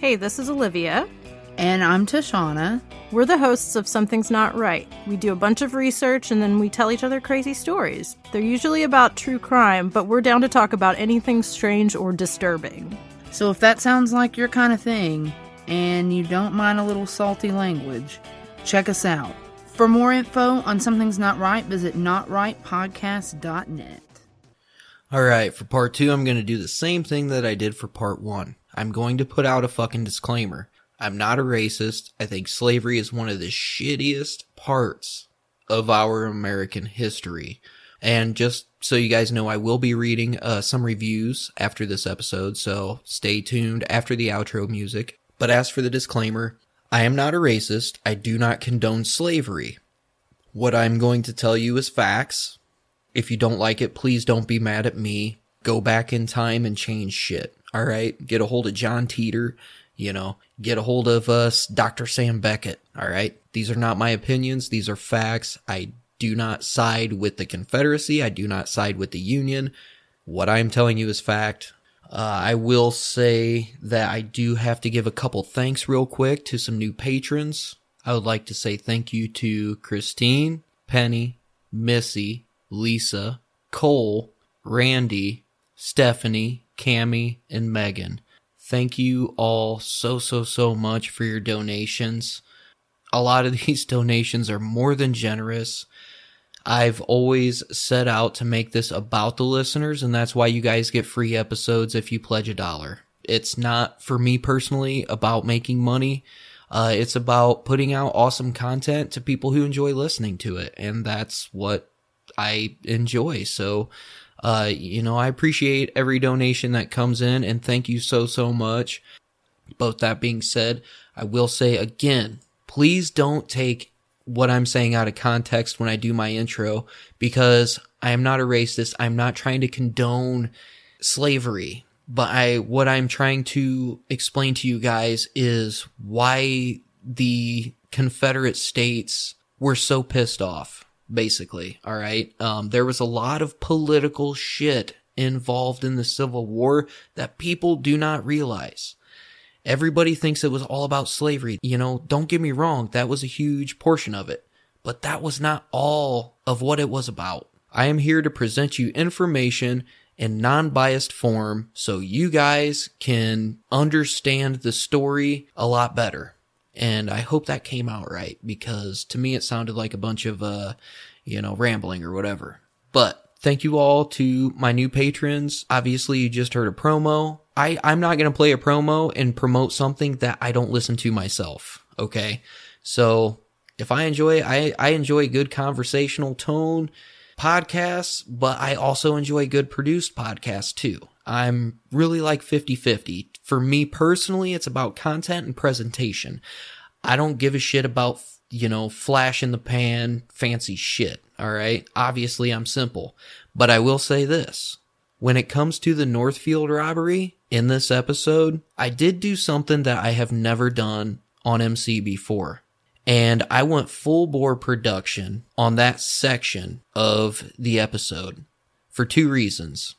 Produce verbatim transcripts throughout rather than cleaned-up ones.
Hey, this is Olivia. And I'm Tashana. We're the hosts of Something's Not Right. We do a bunch of research and then we tell each other crazy stories. They're usually about true crime, but we're down to talk about anything strange or disturbing. So if that sounds like your kind of thing, and you don't mind a little salty language, check us out. For more info on Something's Not Right, visit not right podcast dot net. Alright, for part two, I'm going to do the same thing that I did for part one. I'm going to put out a fucking disclaimer. I'm not a racist. I think slavery is one of the shittiest parts of our American history. And just so you guys know, I will be reading uh, some reviews after this episode, so stay tuned after the outro music. But as for the disclaimer, I am not a racist. I do not condone slavery. What I'm going to tell you is facts. If you don't like it, please don't be mad at me. Go back in time and change shit. All right? Get a hold of John Teeter. You know, get a hold of us, Doctor Sam Beckett. All right? These are not my opinions. These are facts. I do not side with the Confederacy. I do not side with the Union. What I'm telling you is fact. Uh, I will say that I do have to give a couple thanks real quick to some new patrons. I would like to say thank you to Christine, Penny, Missy, Lisa, Cole, Randy, Stephanie, Cammie, and Megan. Thank you all so, so, so much for your donations. A lot of these donations are more than generous. I've always set out to make this about the listeners, and that's why you guys get free episodes if you pledge a dollar. It's not, for me personally, about making money. Uh, it's about putting out awesome content to people who enjoy listening to it, and that's what I enjoy. So, uh, you know, I appreciate every donation that comes in, and thank you so, so much. Both that being said, I will say again, please don't take what I'm saying out of context when I do my intro, because I am not a racist. I'm not trying to condone slavery, but I, what I'm trying to explain to you guys is why the Confederate States were so pissed off. Basically, all right? Um, there was a lot of political shit involved in the Civil War that people do not realize. Everybody thinks it was all about slavery. You know, don't get me wrong, that was a huge portion of it. But that was not all of what it was about. I am here to present you information in non-biased form so you guys can understand the story a lot better. And I hope that came out right, because to me it sounded like a bunch of, uh, you know, rambling or whatever. But thank you all to my new patrons. Obviously, you just heard a promo. I, I'm not going to play a promo and promote something that I don't listen to myself, okay? So if I enjoy, I, I enjoy good conversational tone podcasts, but I also enjoy good produced podcasts too. I'm really like fifty-fifty. For me personally, it's about content and presentation. I don't give a shit about, you know, flash in the pan, fancy shit, all right? Obviously, I'm simple. But I will say this. When it comes to the Northfield robbery in this episode, I did do something that I have never done on M C before. And I went full bore production on that section of the episode for two reasons.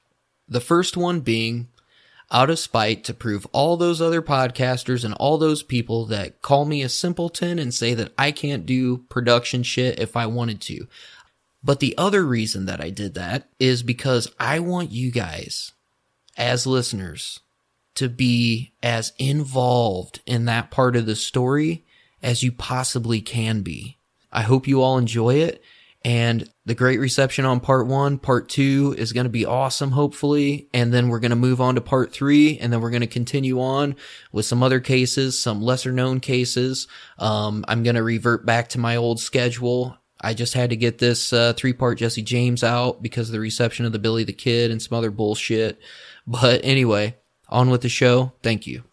The first one being, out of spite to prove all those other podcasters and all those people that call me a simpleton and say that I can't do production shit if I wanted to. But the other reason that I did that is because I want you guys, as listeners, to be as involved in that part of the story as you possibly can be. I hope you all enjoy it. And the great reception on part one, part two is going to be awesome, hopefully. And then we're going to move on to part three, and then we're going to continue on with some other cases, some lesser known cases. Um, I'm going to revert back to my old schedule. I just had to get this uh, three-part Jesse James out because of the reception of the Billy the Kid and some other bullshit. But anyway, on with the show. Thank you.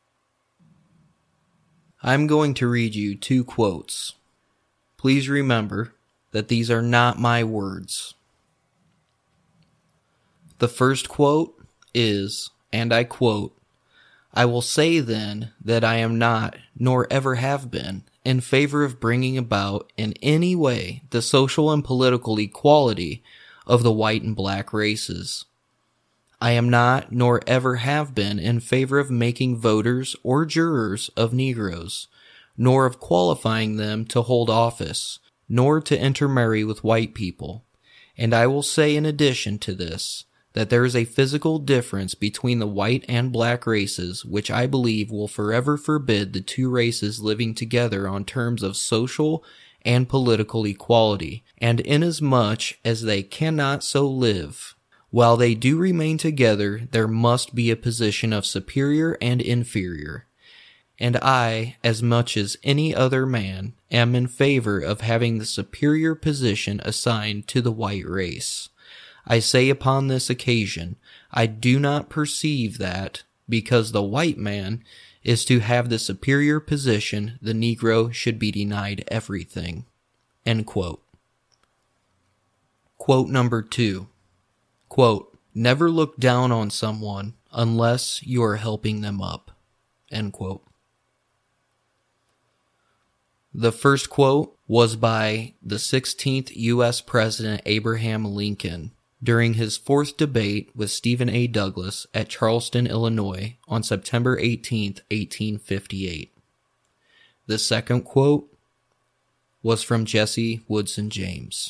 I'm going to read you two quotes. Please remember that these are not my words. The first quote is, and I quote, "I will say then that I am not, nor ever have been, in favor of bringing about in any way the social and political equality of the white and black races. I am not, nor ever have been, in favor of making voters or jurors of Negroes, nor of qualifying them to hold office, nor to intermarry with white people. And I will say in addition to this, that there is a physical difference between the white and black races which I believe will forever forbid the two races living together on terms of social and political equality, and inasmuch as they cannot so live, while they do remain together, there must be a position of superior and inferior. And I, as much as any other man, am in favor of having the superior position assigned to the white race. I say upon this occasion, I do not perceive that, because the white man is to have the superior position, the Negro should be denied everything. End quote. Quote number two. Quote, never look down on someone unless you are helping them up. End quote. The first quote was by the sixteenth U S President Abraham Lincoln during his fourth debate with Stephen A. Douglas at Charleston, Illinois on September eighteenth, eighteen fifty-eight. The second quote was from Jesse Woodson James.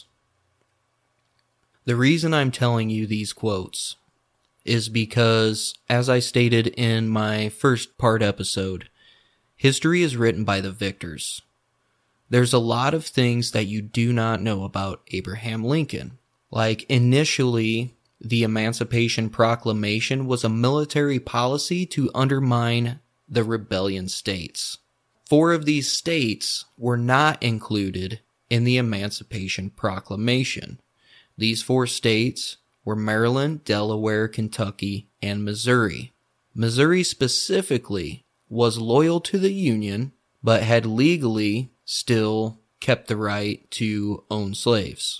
The reason I'm telling you these quotes is because, as I stated in my first part episode, history is written by the victors. There's a lot of things that you do not know about Abraham Lincoln. Like, initially, the Emancipation Proclamation was a military policy to undermine the rebellion states. Four of these states were not included in the Emancipation Proclamation. These four states were Maryland, Delaware, Kentucky, and Missouri. Missouri specifically was loyal to the Union, but had legally still kept the right to own slaves.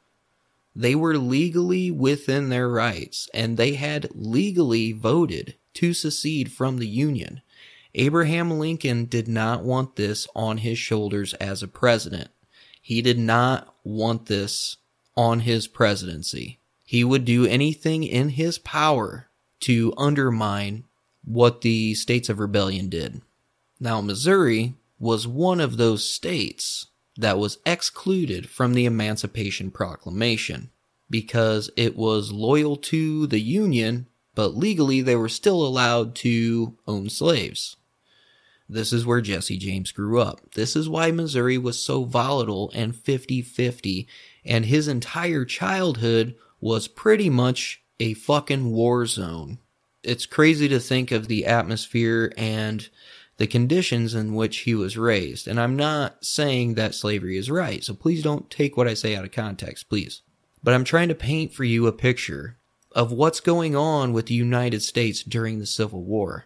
They were legally within their rights, and they had legally voted to secede from the Union. Abraham Lincoln did not want this on his shoulders as a president. He did not want this on his presidency. He would do anything in his power to undermine what the states of rebellion did. Now, Missouri was one of those states that was excluded from the Emancipation Proclamation because it was loyal to the Union, but legally they were still allowed to own slaves. This is where Jesse James grew up. This is why Missouri was so volatile and fifty-fifty, and his entire childhood was pretty much a fucking war zone. It's crazy to think of the atmosphere and the conditions in which he was raised. And I'm not saying that slavery is right, so please don't take what I say out of context, please. But I'm trying to paint for you a picture of what's going on with the United States during the Civil War.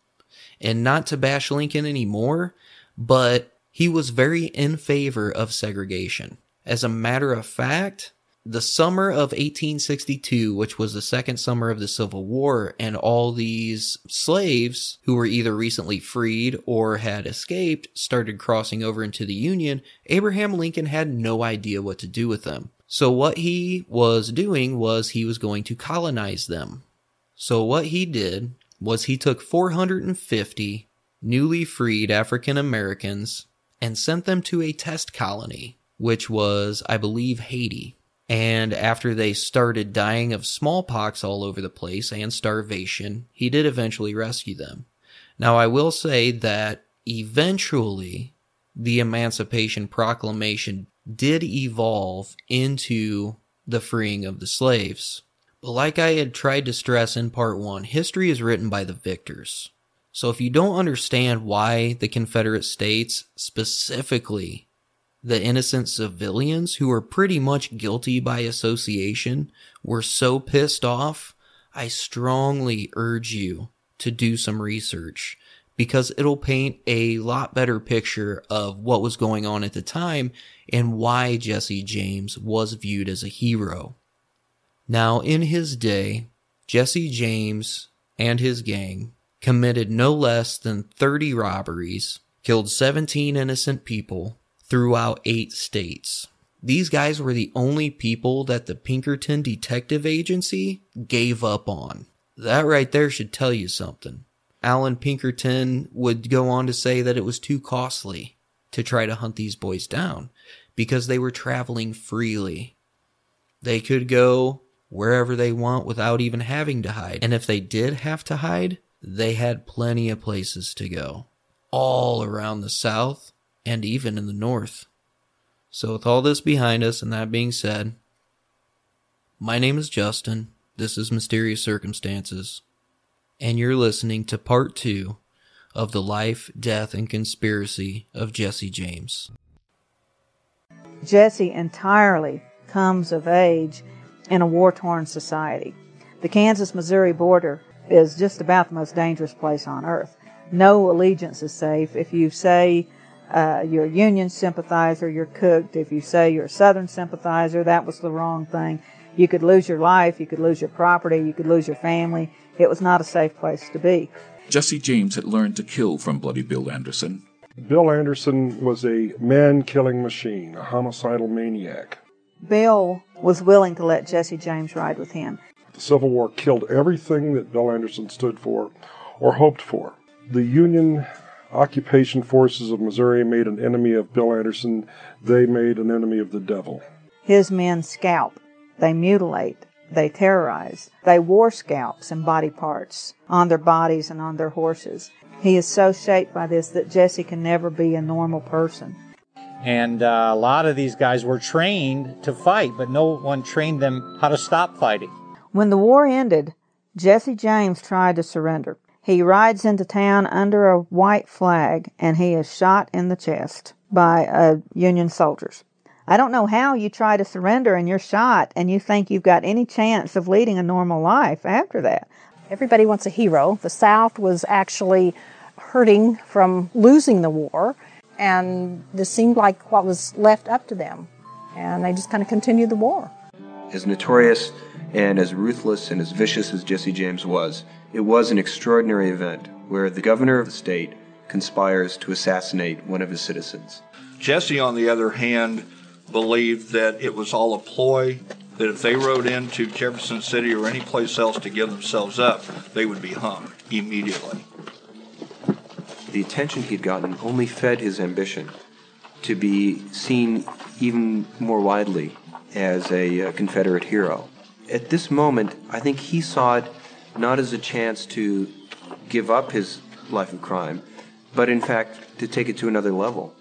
And not to bash Lincoln anymore, but he was very in favor of segregation. As a matter of fact, the summer of eighteen sixty-two, which was the second summer of the Civil War, and all these slaves who were either recently freed or had escaped started crossing over into the Union, Abraham Lincoln had no idea what to do with them. So what he was doing was he was going to colonize them. So what he did was he took four hundred fifty newly freed African Americans and sent them to a test colony, which was, I believe, Haiti. And after they started dying of smallpox all over the place and starvation, he did eventually rescue them. Now, I will say that eventually the Emancipation Proclamation did evolve into the freeing of the slaves. But like I had tried to stress in part one, history is written by the victors. So if you don't understand why the Confederate States, specifically the innocent civilians who were pretty much guilty by association, were so pissed off, I strongly urge you to do some research, because it'll paint a lot better picture of what was going on at the time and why Jesse James was viewed as a hero. Now, in his day, Jesse James and his gang committed no less than thirty robberies, killed seventeen innocent people throughout eight states. These guys were the only people that the Pinkerton Detective Agency gave up on. That right there should tell you something. Alan Pinkerton would go on to say that it was too costly to try to hunt these boys down because they were traveling freely. They could go wherever they want without even having to hide. And if they did have to hide, they had plenty of places to go. All around the South and even in the North. So with all this behind us and that being said, my name is Justin. This is Mysterious Circumstances. And you're listening to part two of the life, death, and conspiracy of Jesse James. Jesse entirely comes of age in a war-torn society. The Kansas-Missouri border is just about the most dangerous place on earth. No allegiance is safe. If you say uh, you're a Union sympathizer, you're cooked. If you say you're a Southern sympathizer, that was the wrong thing. You could lose your life, you could lose your property, you could lose your family. It was not a safe place to be. Jesse James had learned to kill from Bloody Bill Anderson. Bill Anderson was a man-killing machine, a homicidal maniac. Bill was willing to let Jesse James ride with him. The Civil War killed everything that Bill Anderson stood for or hoped for. The Union occupation forces of Missouri made an enemy of Bill Anderson. They made an enemy of the devil. His men scalp, they mutilate, they terrorize. They wore scalps and body parts on their bodies and on their horses. He is so shaped by this that Jesse can never be a normal person. And uh, a lot of these guys were trained to fight, but no one trained them how to stop fighting. When the war ended, Jesse James tried to surrender. He rides into town under a white flag, and he is shot in the chest by uh, Union soldiers. I don't know how you try to surrender and you're shot and you think you've got any chance of leading a normal life after that. Everybody wants a hero. The South was actually hurting from losing the war, and this seemed like what was left up to them. And they just kind of continued the war. As notorious and as ruthless and as vicious as Jesse James was, it was an extraordinary event where the governor of the state conspires to assassinate one of his citizens. Jesse, on the other hand, believed that it was all a ploy, that if they rode into Jefferson City or any place else to give themselves up, they would be hung immediately. The attention he'd gotten only fed his ambition to be seen even more widely as a uh, Confederate hero. At this moment, I think he saw it not as a chance to give up his life of crime, but in fact to take it to another level.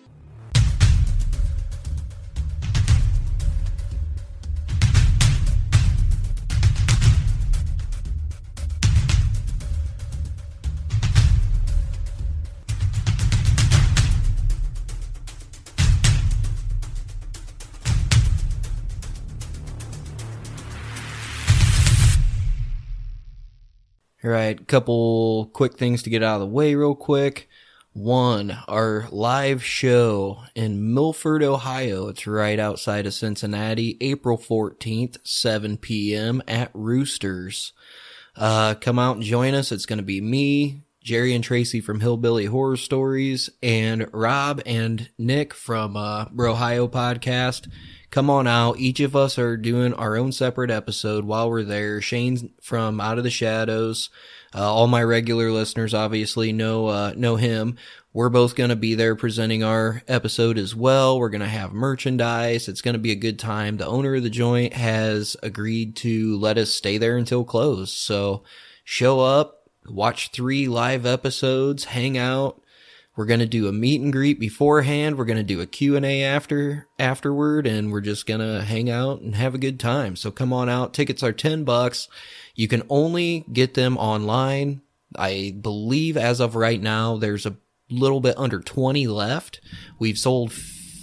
All right, couple quick things to get out of the way real quick. One, our live show in Milford, Ohio. It's right outside of Cincinnati, April fourteenth, seven p.m. at Roosters. Uh, come out and join us. It's going to be me, Jerry and Tracy from Hillbilly Horror Stories, and Rob and Nick from uh, Brohio Podcast. Come on out. Each of us are doing our own separate episode while we're there. Shane's from Out of the Shadows. Uh, all my regular listeners obviously know uh, know him. We're both going to be there presenting our episode as well. We're going to have merchandise. It's going to be a good time. The owner of the joint has agreed to let us stay there until close. So show up, watch three live episodes, hang out. We're going to do a meet and greet beforehand. We're going to do a Q and A after, afterward, and we're just going to hang out and have a good time. So come on out. Tickets are ten bucks. You can only get them online. I believe as of right now, there's a little bit under twenty left. We've sold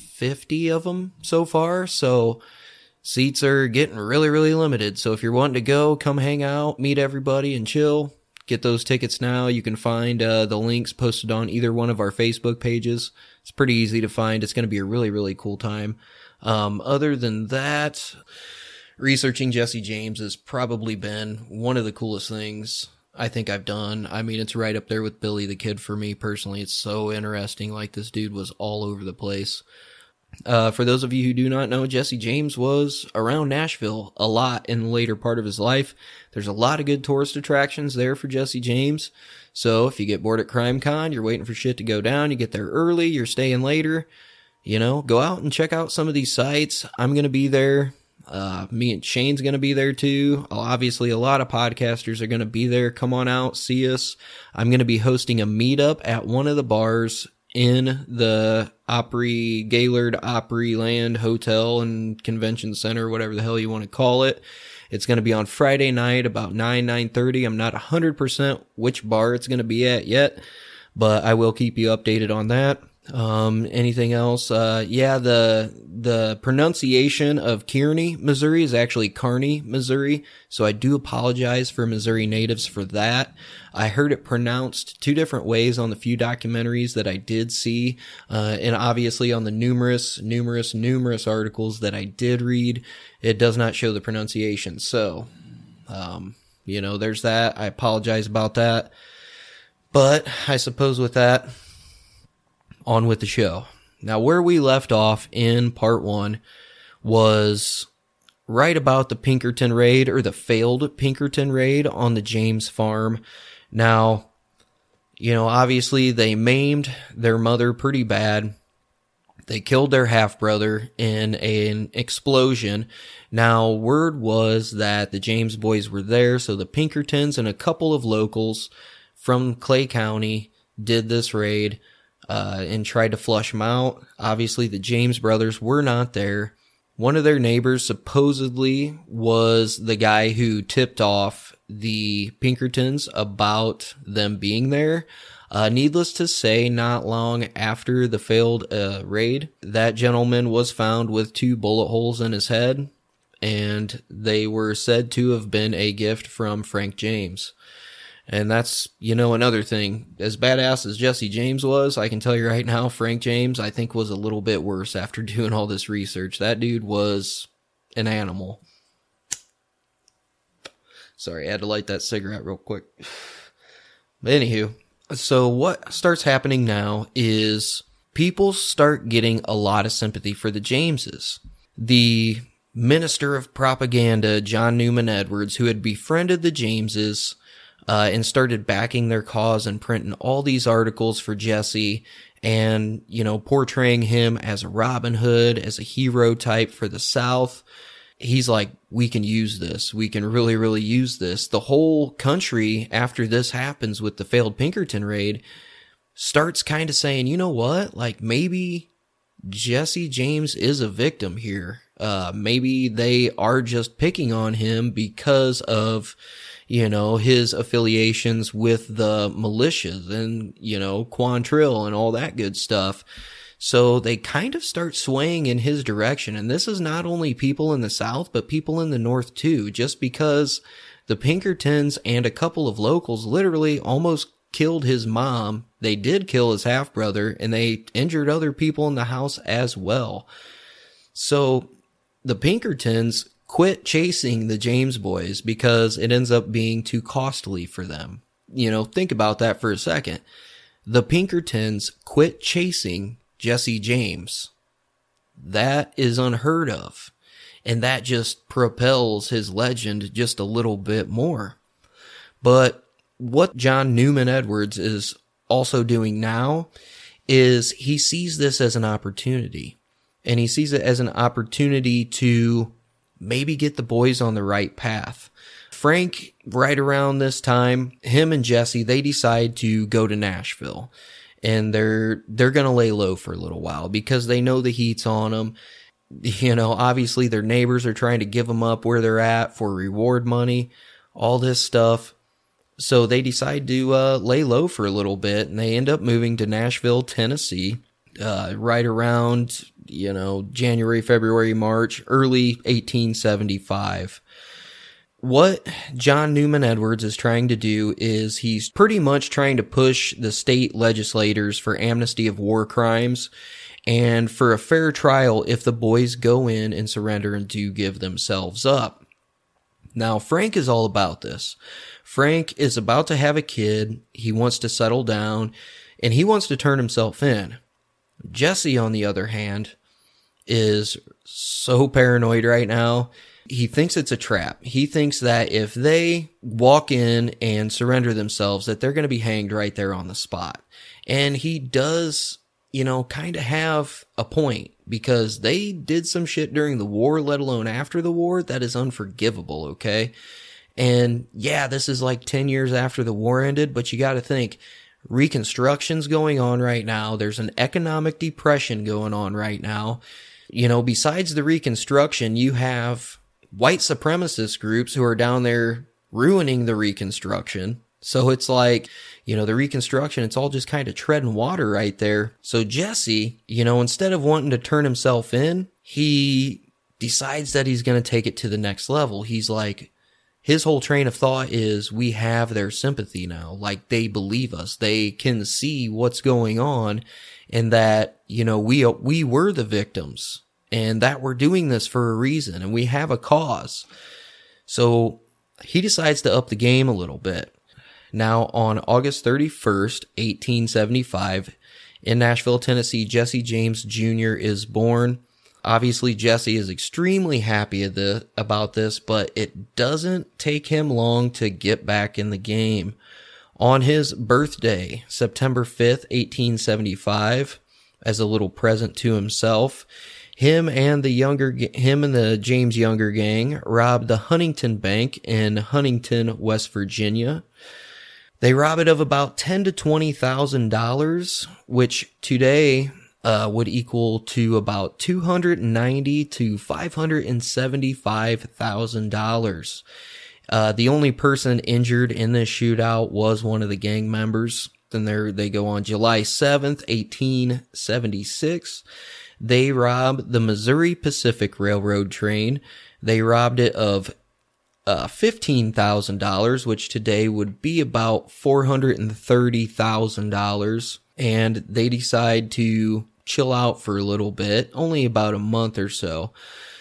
fifty of them so far. So seats are getting really, really limited. So if you're wanting to go, come hang out, meet everybody and chill. Get those tickets now. You can find uh, the links posted on either one of our Facebook pages. It's pretty easy to find. It's going to be a really, really cool time. Um, other than that, researching Jesse James has probably been one of the coolest things I think I've done. I mean, it's right up there with Billy the Kid for me personally. It's so interesting. Like, this dude was all over the place. Uh, for those of you who do not know, Jesse James was around Nashville a lot in the later part of his life. There's a lot of good tourist attractions there for Jesse James. So if you get bored at CrimeCon, you're waiting for shit to go down, you get there early, you're staying later, you know, go out and check out some of these sites. I'm going to be there. Uh, me and Shane's going to be there too. Obviously, a lot of podcasters are going to be there. Come on out, see us. I'm going to be hosting a meetup at one of the bars in the Opry, Gaylord Opryland Hotel and Convention Center, whatever the hell you want to call it. It's going to be on Friday night about nine, nine thirty. I'm not one hundred percent which bar it's going to be at yet, but I will keep you updated on that. Um, anything else? Uh, yeah, the, the pronunciation of Kearney, Missouri is actually Kearney, Missouri. So I do apologize for Missouri natives for that. I heard it pronounced two different ways on the few documentaries that I did see. Uh, and obviously on the numerous, numerous, numerous articles that I did read, it does not show the pronunciation. So, um, you know, there's that. I apologize about that. But I suppose with that, on with the show. Now, where we left off in part one was right about the Pinkerton raid, or the failed Pinkerton raid on the James farm. Now, you know, obviously they maimed their mother pretty bad. They killed their half-brother in an explosion. Now, word was that the James boys were there, so the Pinkertons and a couple of locals from Clay County did this raid. Uh, and tried to flush them out. Obviously, the James brothers were not there. One of their neighbors supposedly was the guy who tipped off the Pinkertons about them being there. Uh, needless to say, not long after the failed uh, raid, that gentleman was found with two bullet holes in his head, and they were said to have been a gift from Frank James. And that's, you know, another thing. As badass as Jesse James was, I can tell you right now, Frank James, I think, was a little bit worse after doing all this research. That dude was an animal. Sorry, I had to light that cigarette real quick. But anywho, so what starts happening now is people start getting a lot of sympathy for the Jameses. The minister of propaganda, John Newman Edwards, who had befriended the Jameses, Uh, and started backing their cause and printing all these articles for Jesse and, you know, portraying him as a Robin Hood, as a hero type for the South. He's like, we can use this. We can really, really use this. The whole country, after this happens with the failed Pinkerton raid, starts kind of saying, you know what? Like, maybe Jesse James is a victim here. Uh, maybe they are just picking on him because of, you know, his affiliations with the militias and, you know, Quantrill and all that good stuff. So they kind of start swaying in his direction. And this is not only people in the South, but people in the North too, just because the Pinkertons and a couple of locals literally almost killed his mom. They did kill his half-brother, and they injured other people in the house as well. So the Pinkertons quit chasing the James boys because it ends up being too costly for them. You know, think about that for a second. The Pinkertons quit chasing Jesse James. That is unheard of. And that just propels his legend just a little bit more. But what John Newman Edwards is also doing now is he sees this as an opportunity. And he sees it as an opportunity to maybe get the boys on the right path. Frank, right around this time, him and Jesse, they decide to go to Nashville. And they're, they're gonna lay low for a little while because they know the heat's on them. You know, obviously their neighbors are trying to give them up where they're at for reward money, all this stuff. So they decide to, uh, lay low for a little bit, and they end up moving to Nashville, Tennessee, uh, right around, you know, January, February, March, early eighteen seventy-five. What John Newman Edwards is trying to do is he's pretty much trying to push the state legislators for amnesty of war crimes and for a fair trial if the boys go in and surrender and do give themselves up. Now, Frank is all about this. Frank is about to have a kid. He wants to settle down, and he wants to turn himself in. Jesse, on the other hand, is so paranoid right now. He thinks it's a trap. He thinks that if they walk in and surrender themselves, that they're going to be hanged right there on the spot. And he does, you know, kind of have a point, because they did some shit during the war, let alone after the war, that is unforgivable, okay? And yeah, this is like ten years after the war ended, but you got to think, Reconstruction's going on right now. There's an economic depression going on right now. You know, besides the Reconstruction, you have white supremacist groups who are down there ruining the Reconstruction. So it's like, you know, the Reconstruction, it's all just kind of treading water right there. So Jesse, you know, instead of wanting to turn himself in, he decides that he's going to take it to the next level. He's like, his whole train of thought is, we have their sympathy now. Like, they believe us. They can see what's going on, and that, you know, we, we were the victims, and that we're doing this for a reason, and we have a cause. So he decides to up the game a little bit. Now, on August thirty-first, eighteen seventy-five, in Nashville, Tennessee, Jesse James Junior is born. Obviously, Jesse is extremely happy about this, but it doesn't take him long to get back in the game. On his birthday, September fifth, eighteen seventy-five, as a little present to himself, him and the younger, him and the James Younger gang robbed the Huntington Bank in Huntington, West Virginia. They rob it of about ten to twenty thousand dollars, which today uh, would equal to about two hundred ninety to five hundred seventy-five thousand dollars. Uh, the only person injured in this shootout was one of the gang members. Then there they go on July seventh, eighteen seventy-six. They robbed the Missouri Pacific Railroad train. They robbed it of Uh, fifteen thousand dollars, which today would be about four hundred thirty thousand dollars, and they decide to chill out for a little bit, only about a month or so,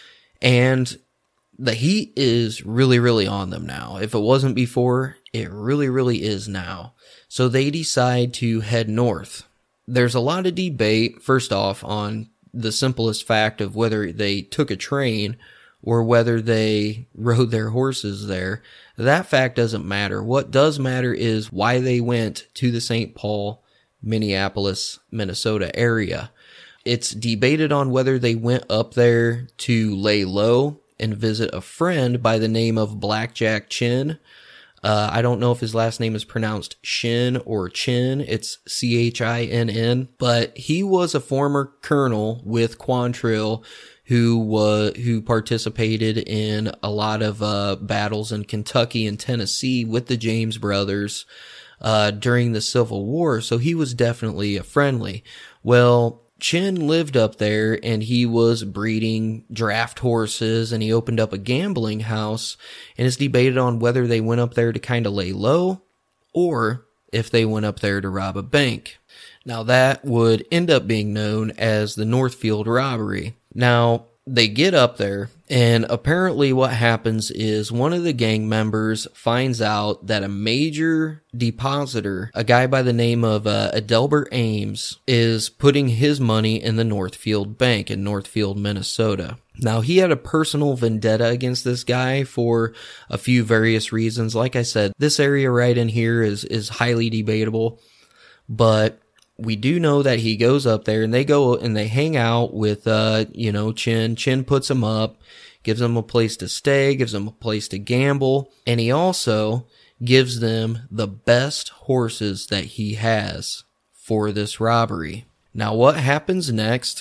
and the heat is really, really on them now. If it wasn't before, it really, really is now. So they decide to head north. There's a lot of debate, first off, on the simplest fact of whether they took a train or whether they rode their horses there. That fact doesn't matter. What does matter is why they went to the Saint Paul, Minneapolis, Minnesota area. It's debated on whether they went up there to lay low and visit a friend by the name of Blackjack Chin. Uh, I don't know if his last name is pronounced Shin or Chin. It's C H I N N. But he was a former colonel with Quantrill who was, who participated in a lot of, uh, battles in Kentucky and Tennessee with the James brothers, uh, during the Civil War. So he was definitely a friendly. Well, Chin lived up there and he was breeding draft horses, and he opened up a gambling house, and it's debated on whether they went up there to kind of lay low or if they went up there to rob a bank. Now that would end up being known as the Northfield robbery. Now, they get up there, and apparently what happens is one of the gang members finds out that a major depositor, a guy by the name of uh, Adelbert Ames, is putting his money in the Northfield Bank in Northfield, Minnesota. Now, he had a personal vendetta against this guy for a few various reasons. Like I said, this area right in here is, is highly debatable, but we do know that he goes up there, and they go and they hang out with, uh, you know, Chin. Chin puts him up, gives them a place to stay, gives them a place to gamble, and he also gives them the best horses that he has for this robbery. Now, what happens next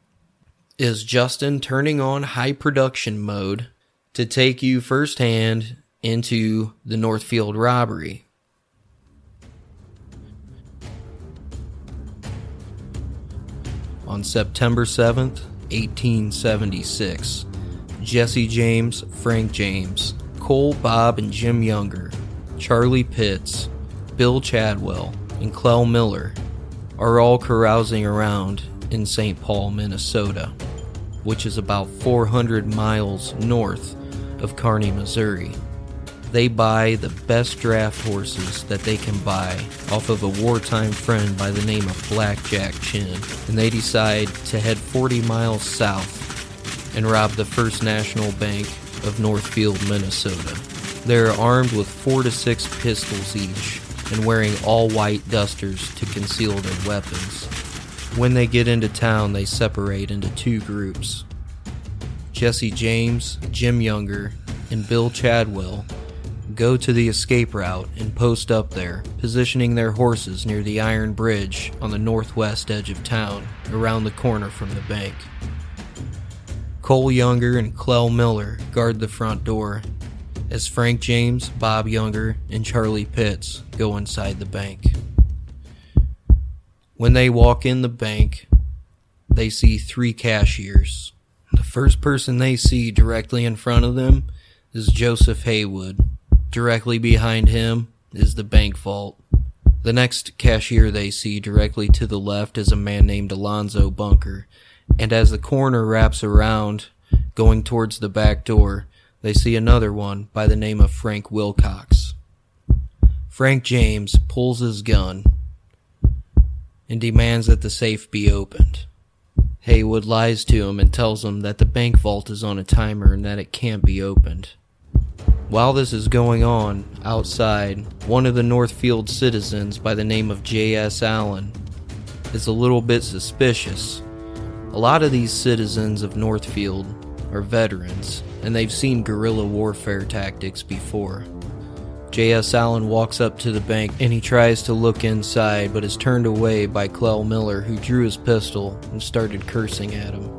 is Justin turning on high production mode to take you firsthand into the Northfield robbery. On September seventh, eighteen seventy-six, Jesse James, Frank James, Cole, Bob, and Jim Younger, Charlie Pitts, Bill Chadwell, and Clell Miller are all carousing around in Saint Paul, Minnesota, which is about four hundred miles north of Kearney, Missouri. They buy the best draft horses that they can buy off of a wartime friend by the name of Blackjack Chin, and they decide to head forty miles south and rob the First National Bank of Northfield, Minnesota. They're armed with four to six pistols each and wearing all white dusters to conceal their weapons. When they get into town, they separate into two groups. Jesse James, Jim Younger, and Bill Chadwell go to the escape route and post up there, positioning their horses near the iron bridge on the northwest edge of town, around the corner from the bank. Cole Younger and Clell Miller guard the front door, as Frank James, Bob Younger, and Charlie Pitts go inside the bank. When they walk in the bank, they see three cashiers. The first person they see directly in front of them is Joseph Haywood. Directly behind him is the bank vault. The next cashier they see directly to the left is a man named Alonzo Bunker, and as the coroner wraps around, going towards the back door, they see another one by the name of Frank Wilcox. Frank James pulls his gun and demands that the safe be opened. Haywood lies to him and tells him that the bank vault is on a timer and that it can't be opened. While this is going on, outside, one of the Northfield citizens by the name of J S Allen is a little bit suspicious. A lot of these citizens of Northfield are veterans, and they've seen guerrilla warfare tactics before. J S Allen walks up to the bank and he tries to look inside, but is turned away by Clell Miller, who drew his pistol and started cursing at him.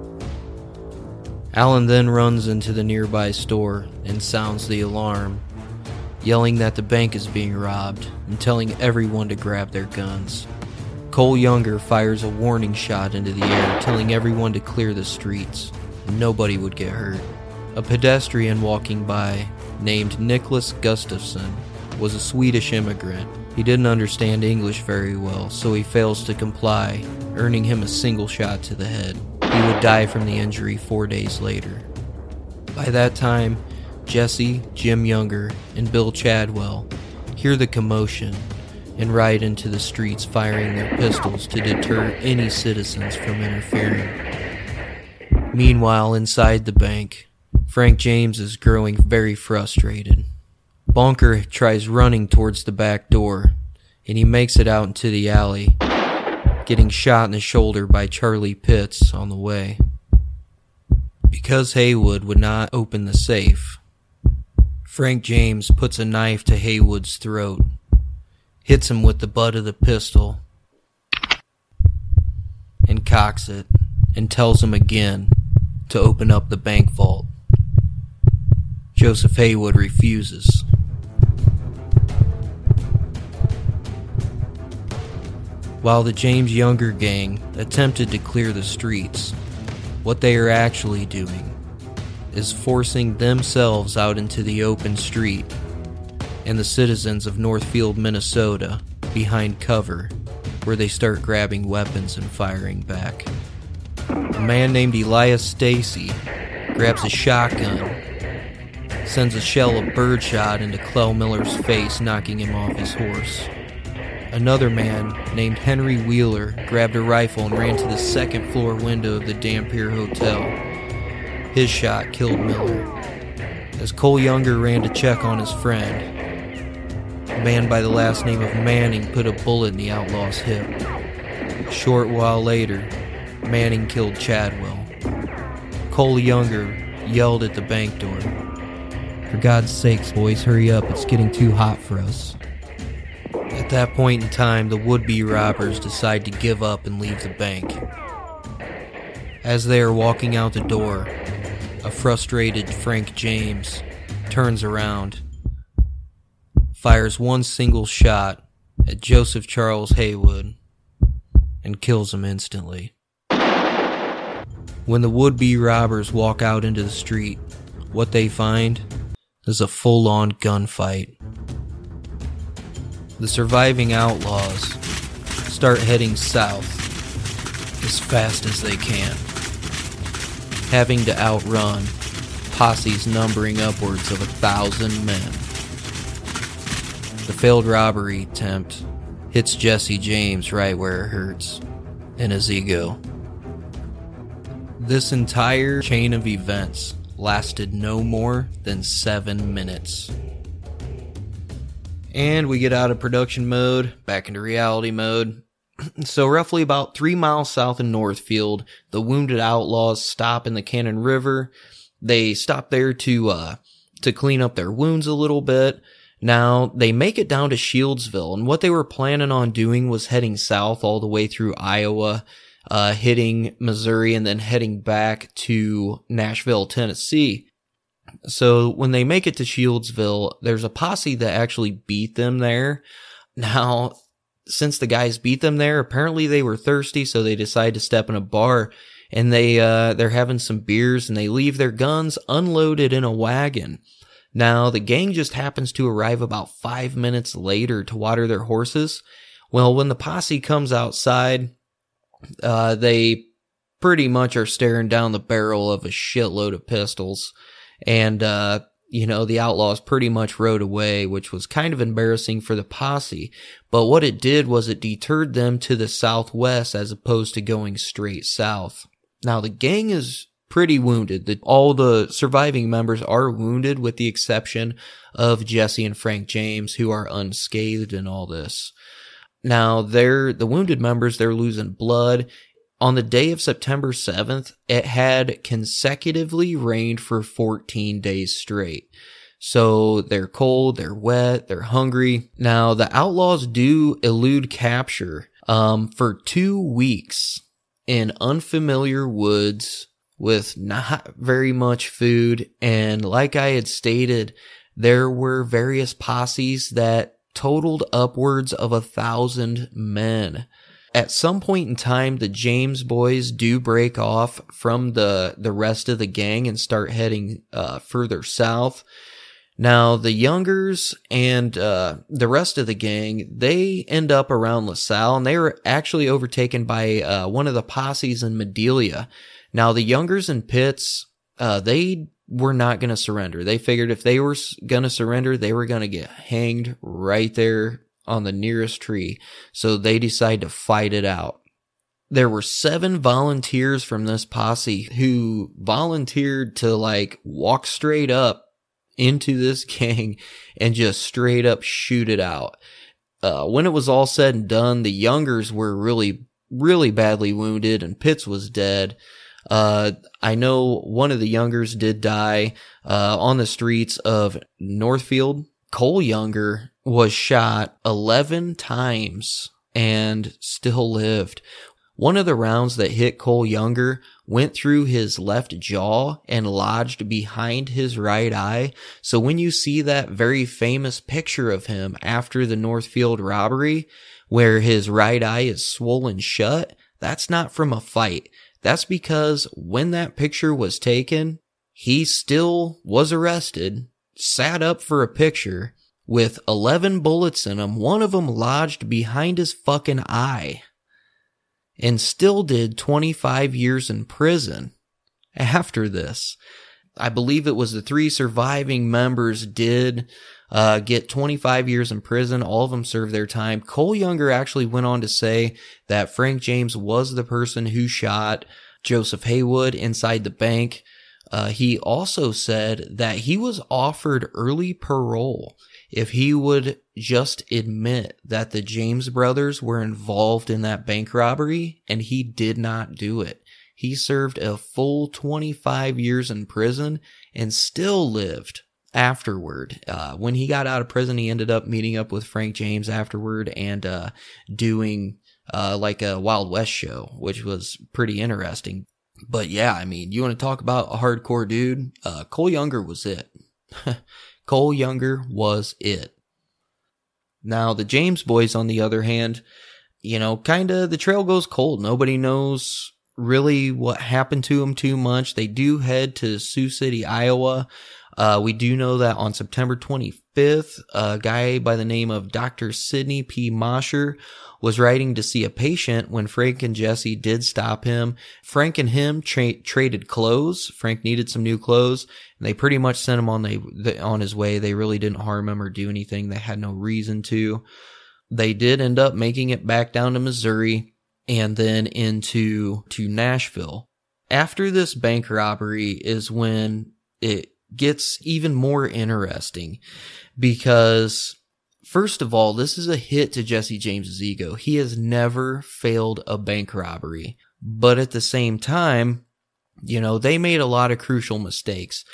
Allen then runs into the nearby store and sounds the alarm, yelling that the bank is being robbed and telling everyone to grab their guns. Cole Younger fires a warning shot into the air, telling everyone to clear the streets. Nobody would get hurt. A pedestrian walking by, named Nicholas Gustafson, was a Swedish immigrant. He didn't understand English very well, so he fails to comply, earning him a single shot to the head. He would die from the injury four days later. By that time, Jesse, Jim Younger, and Bill Chadwell hear the commotion and ride into the streets, firing their pistols to deter any citizens from interfering. Meanwhile, inside the bank, Frank James is growing very frustrated. Bunker tries running towards the back door, and he makes it out into the alley, getting shot in the shoulder by Charlie Pitts on the way. Because Haywood would not open the safe, Frank James puts a knife to Haywood's throat, hits him with the butt of the pistol, and cocks it, and tells him again to open up the bank vault. Joseph Haywood refuses. While the James Younger gang attempted to clear the streets, what they are actually doing is forcing themselves out into the open street and the citizens of Northfield, Minnesota, behind cover, where they start grabbing weapons and firing back. A man named Elias Stacy grabs a shotgun, sends a shell of birdshot into Clell Miller's face, knocking him off his horse. Another man, named Henry Wheeler, grabbed a rifle and ran to the second floor window of the Dampier Hotel. His shot killed Miller. As Cole Younger ran to check on his friend, a man by the last name of Manning put a bullet in the outlaw's hip. A short while later, Manning killed Chadwell. Cole Younger yelled at the bank door, "For God's sakes, boys, hurry up, it's getting too hot for us." At that point in time, the would-be robbers decide to give up and leave the bank. As they are walking out the door, a frustrated Frank James turns around, fires one single shot at Joseph Charles Haywood, and kills him instantly. When the would-be robbers walk out into the street, what they find is a full-on gunfight. The surviving outlaws start heading south as fast as they can, having to outrun posses numbering upwards of a thousand men. The failed robbery attempt hits Jesse James right where it hurts, in his ego. This entire chain of events lasted no more than seven minutes. And we get out of production mode, back into reality mode. So roughly about three miles south of Northfield, the wounded outlaws stop in the Cannon River. They stop there to uh, to clean up their wounds a little bit. Now, they make it down to Shieldsville, and what they were planning on doing was heading south all the way through Iowa, uh, hitting Missouri, and then heading back to Nashville, Tennessee. So when they make it to Shieldsville, there's a posse that actually beat them there. Now, since the guys beat them there, apparently they were thirsty, so they decide to step in a bar, and they, uh, they're having some beers, and they leave their guns unloaded in a wagon. Now, the gang just happens to arrive about five minutes later to water their horses. Well, when the posse comes outside, uh, they pretty much are staring down the barrel of a shitload of pistols, and, uh, you know, the outlaws pretty much rode away, which was kind of embarrassing for the posse. But what it did was it deterred them to the southwest as opposed to going straight south. Now, the gang is pretty wounded. The, all the surviving members are wounded with the exception of Jesse and Frank James, who are unscathed in all this. Now, they're, the wounded members, they're losing blood. On the day of September seventh, it had consecutively rained for fourteen days straight. So they're cold, they're wet, they're hungry. Now, the outlaws do elude capture um, for two weeks in unfamiliar woods with not very much food. And like I had stated, there were various posses that totaled upwards of a thousand men. At some point in time, the James boys do break off from the, the rest of the gang and start heading uh, further south. Now, the Youngers and uh, the rest of the gang, they end up around LaSalle, and they were actually overtaken by uh, one of the posses in Madelia. Now, the Youngers and Pitts, uh, they were not going to surrender. They figured if they were going to surrender, they were going to get hanged right there on the nearest tree, so they decide to fight it out. There were seven volunteers from this posse who volunteered to like walk straight up into this gang and just straight up shoot it out. Uh, when it was all said and done, the Youngers were really, really badly wounded and Pitts was dead. Uh, I know one of the Youngers did die, uh, on the streets of Northfield. Cole Younger was shot eleven times and still lived. One of the rounds that hit Cole Younger went through his left jaw and lodged behind his right eye. So when you see that very famous picture of him after the Northfield robbery, where his right eye is swollen shut, that's not from a fight. That's because when that picture was taken, he still was arrested, sat up for a picture with eleven bullets in him, one of them lodged behind his fucking eye, and still did twenty-five years in prison after this. I believe it was the three surviving members did uh, get twenty-five years in prison. All of them served their time. Cole Younger actually went on to say that Frank James was the person who shot Joseph Haywood inside the bank. Uh, he also said that he was offered early parole if he would just admit that the James brothers were involved in that bank robbery, and he did not do it. He served a full twenty-five years in prison and still lived afterward. Uh, when he got out of prison, he ended up meeting up with Frank James afterward and uh, doing uh, like a Wild West show, which was pretty interesting. But yeah, I mean, you want to talk about a hardcore dude? Uh, Cole Younger was it. Cole Younger was it. Now, the James boys, on the other hand, you know, kind of the trail goes cold. Nobody knows really what happened to them too much. They do head to Sioux City, Iowa. Uh, we do know that on September twenty-fifth, a guy by the name of Doctor Sidney P. Mosher was riding to see a patient when Frank and Jesse did stop him. Frank and him tra- traded clothes. Frank needed some new clothes, and they pretty much sent him on they, the, on his way. They really didn't harm him or do anything. They had no reason to. They did end up making it back down to Missouri and then into to Nashville. After this bank robbery is when it gets even more interesting, because first of all, this is a hit to Jesse James's ego. He has never failed a bank robbery, but at the same time, you know, they made a lot of crucial mistakes.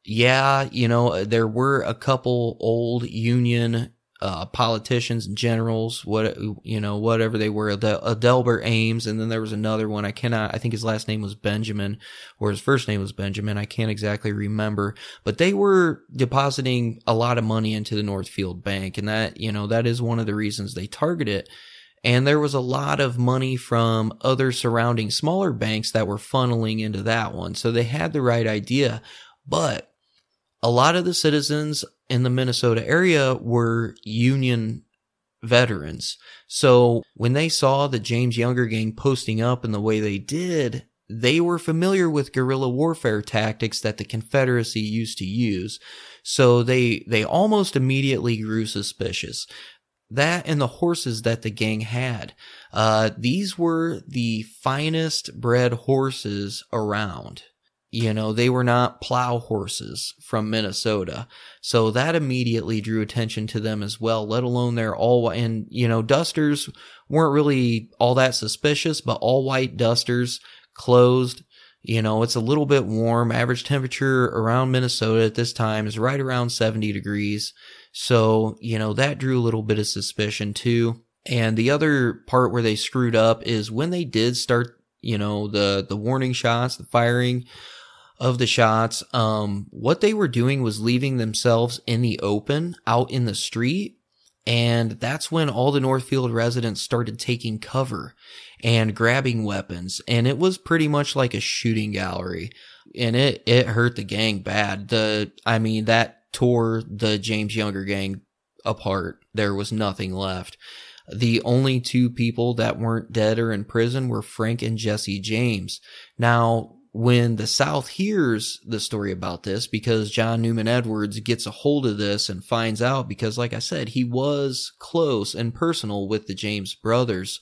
Yeah, you know, there were a couple old Union uh politicians and generals, what you know, whatever they were, Adel- Adelbert Ames, and then there was another one. I cannot, I think his last name was Benjamin, or his first name was Benjamin. I can't exactly remember, but they were depositing a lot of money into the Northfield Bank, and that, you know, that is one of the reasons they target it. And there was a lot of money from other surrounding smaller banks that were funneling into that one, so they had the right idea. But a lot of the citizens in the Minnesota area were Union veterans. So when they saw the James Younger gang posting up in the way they did, they were familiar with guerrilla warfare tactics that the Confederacy used to use. So they, they almost immediately grew suspicious. That and the horses that the gang had. Uh, these were the finest bred horses around. You know, they were not plow horses from Minnesota. So that immediately drew attention to them as well, let alone their all, and, you know, Dusters weren't really all that suspicious, but all white Dusters, closed, you know, it's a little bit warm. Average temperature around Minnesota at this time is right around seventy degrees. So, you know, that drew a little bit of suspicion too. And the other part where they screwed up is when they did start, you know, the, the warning shots, the firing of the shots, um, what they were doing was leaving themselves in the open, out in the street. And that's when all the Northfield residents started taking cover and grabbing weapons. And it was pretty much like a shooting gallery. And it, it hurt the gang bad. The, I mean, that tore the James Younger gang apart. There was nothing left. The only two people that weren't dead or in prison were Frank and Jesse James. Now, when the South hears the story about this, because John Newman Edwards gets a hold of this and finds out, because like I said, he was close and personal with the James brothers.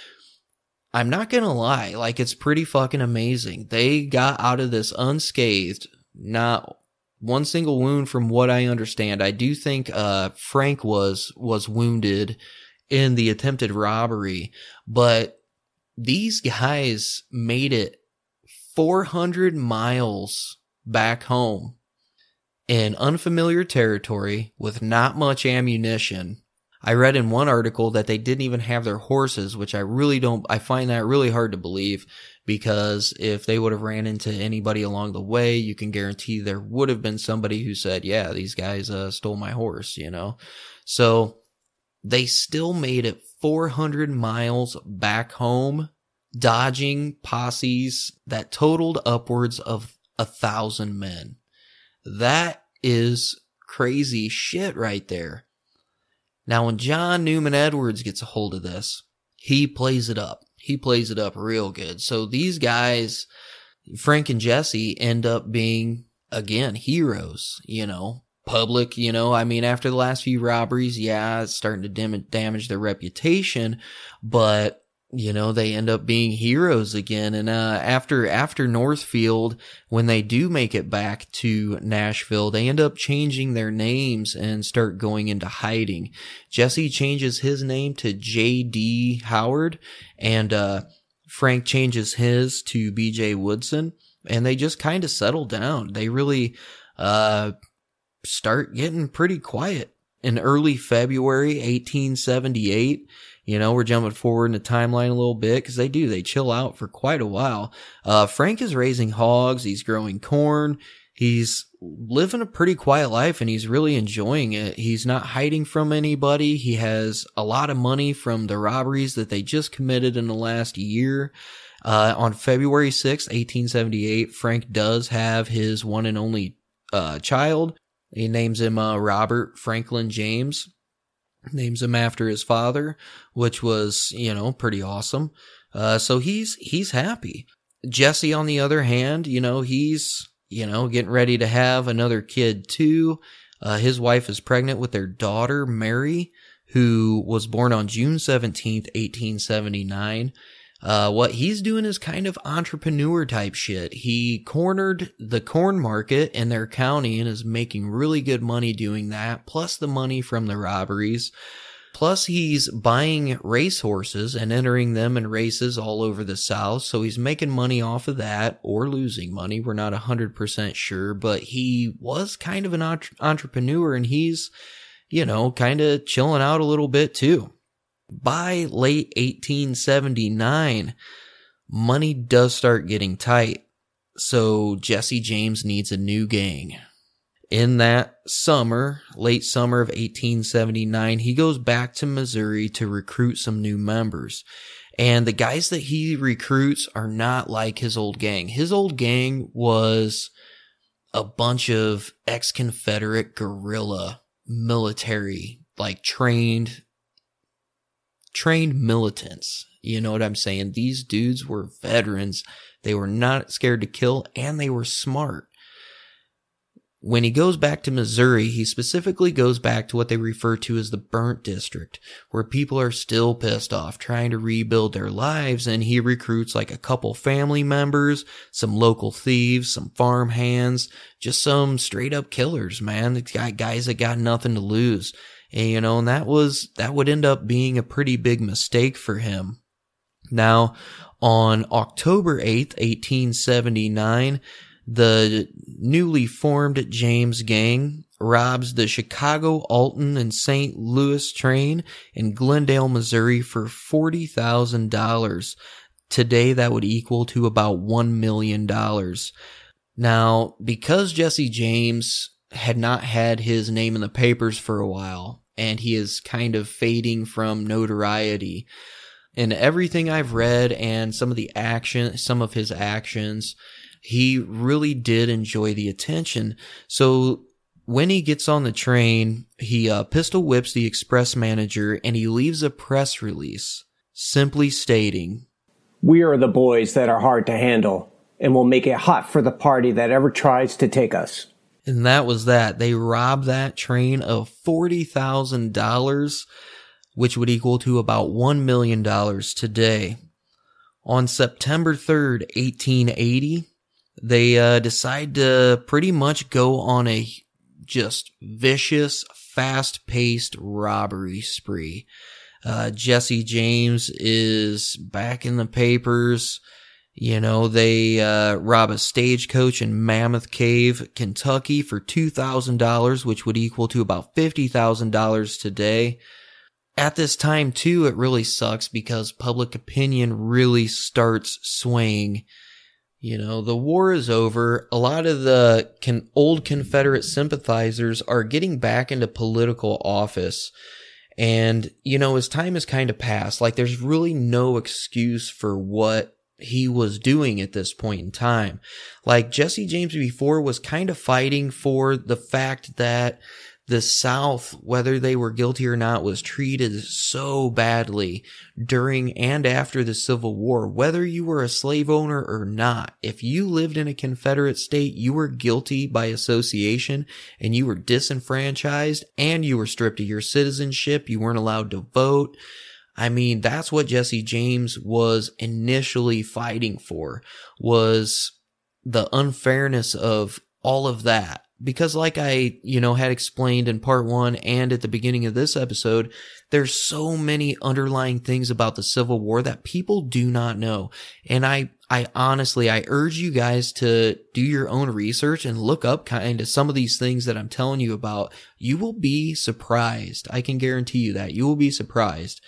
I'm not gonna lie, like, it's pretty fucking amazing. They got out of this unscathed, not one single wound from what I understand. I do think uh Frank was was wounded in the attempted robbery, but these guys made it four hundred miles back home in unfamiliar territory with not much ammunition. I read in one article that they didn't even have their horses, which I really don't, I find that really hard to believe, because if they would have ran into anybody along the way, you can guarantee there would have been somebody who said, yeah, these guys uh, stole my horse, you know? So they still made it four hundred miles back home, dodging posses that totaled upwards of a thousand men. That is crazy shit right there. Now, when John Newman Edwards gets a hold of this, he plays it up. He plays it up real good. So these guys, Frank and Jesse, end up being, again, heroes, you know, public, you know, I mean, after the last few robberies, yeah, it's starting to dim- damage their reputation, but you know, they end up being heroes again. And, uh, after, after Northfield, when they do make it back to Nashville, they end up changing their names and start going into hiding. Jesse changes his name to J D Howard, and, uh, Frank changes his to B J Woodson, and they just kind of settle down. They really, uh, start getting pretty quiet. In early February eighteen seventy-eight, you know, we're jumping forward in the timeline a little bit, because they do. They chill out for quite a while. Uh, Frank is raising hogs. He's growing corn. He's living a pretty quiet life, and he's really enjoying it. He's not hiding from anybody. He has a lot of money from the robberies that they just committed in the last year. Uh, on February sixth, eighteen seventy-eight, Frank does have his one and only uh, child. He names him uh, Robert Franklin James. Names him after his father, which was, you know, pretty awesome. Uh, so he's he's happy. Jesse, on the other hand, you know, he's, you know, getting ready to have another kid too. Uh, his wife is pregnant with their daughter, Mary, who was born on June seventeenth, eighteen seventy-nine. Uh, what he's doing is kind of entrepreneur type shit. He cornered the corn market in their county and is making really good money doing that, plus the money from the robberies. Plus he's buying racehorses and entering them in races all over the South. So he's making money off of that, or losing money. We're not one hundred percent sure, but he was kind of an entre- entrepreneur and he's, you know, kind of chilling out a little bit too. By late eighteen seventy-nine, money does start getting tight, so Jesse James needs a new gang. In that summer, late summer of eighteen seventy-nine, he goes back to Missouri to recruit some new members. And the guys that he recruits are not like his old gang. His old gang was a bunch of ex-Confederate guerrilla military, like trained trained militants. You know what I'm saying? These dudes were veterans. They were not scared to kill, and they were smart. When he goes back to Missouri, he specifically goes back to what they refer to as the Burnt District, where people are still pissed off, trying to rebuild their lives, and he recruits like a couple family members, some local thieves, some farm hands, just some straight up killers, man. The guys that got nothing to lose. And, you know, and that was, that would end up being a pretty big mistake for him. Now, on October eighth, eighteen seventy-nine, the newly formed James Gang robs the Chicago, Alton, and Saint Louis train in Glendale, Missouri for forty thousand dollars. Today, that would equal to about one million dollars. Now, because Jesse James had not had his name in the papers for a while, and he is kind of fading from notoriety, in everything I've read and some of the action, some of his actions, he really did enjoy the attention. So when he gets on the train, he uh, pistol whips the express manager and he leaves a press release simply stating, "We are the boys that are hard to handle and will make it hot for the party that ever tries to take us." And that was that. They robbed that train of forty thousand dollars, which would equal to about one million dollars today. On September third, eighteen eighty, they uh, decide to pretty much go on a just vicious, fast-paced robbery spree. Uh, Jesse James is back in the papers. You know, they uh, rob a stagecoach in Mammoth Cave, Kentucky for two thousand dollars, which would equal to about fifty thousand dollars today. At this time, too, it really sucks because public opinion really starts swaying. You know, the war is over. A lot of the con- old Confederate sympathizers are getting back into political office. And, you know, his time has kind of passed. Like, there's really no excuse for what he was doing at this point in time. Like, Jesse James before was kind of fighting for the fact that the South, whether they were guilty or not, was treated so badly during and after the Civil War. Whether you were a slave owner or not, if you lived in a Confederate state, you were guilty by association and you were disenfranchised and you were stripped of your citizenship. You weren't allowed to vote. I mean, that's what Jesse James was initially fighting for, was the unfairness of all of that. Because like I, you know, had explained in part one and at the beginning of this episode, there's so many underlying things about the Civil War that people do not know. And I, I honestly, I urge you guys to do your own research and look up kind of some of these things that I'm telling you about. You will be surprised. I can guarantee you that. You will be surprised.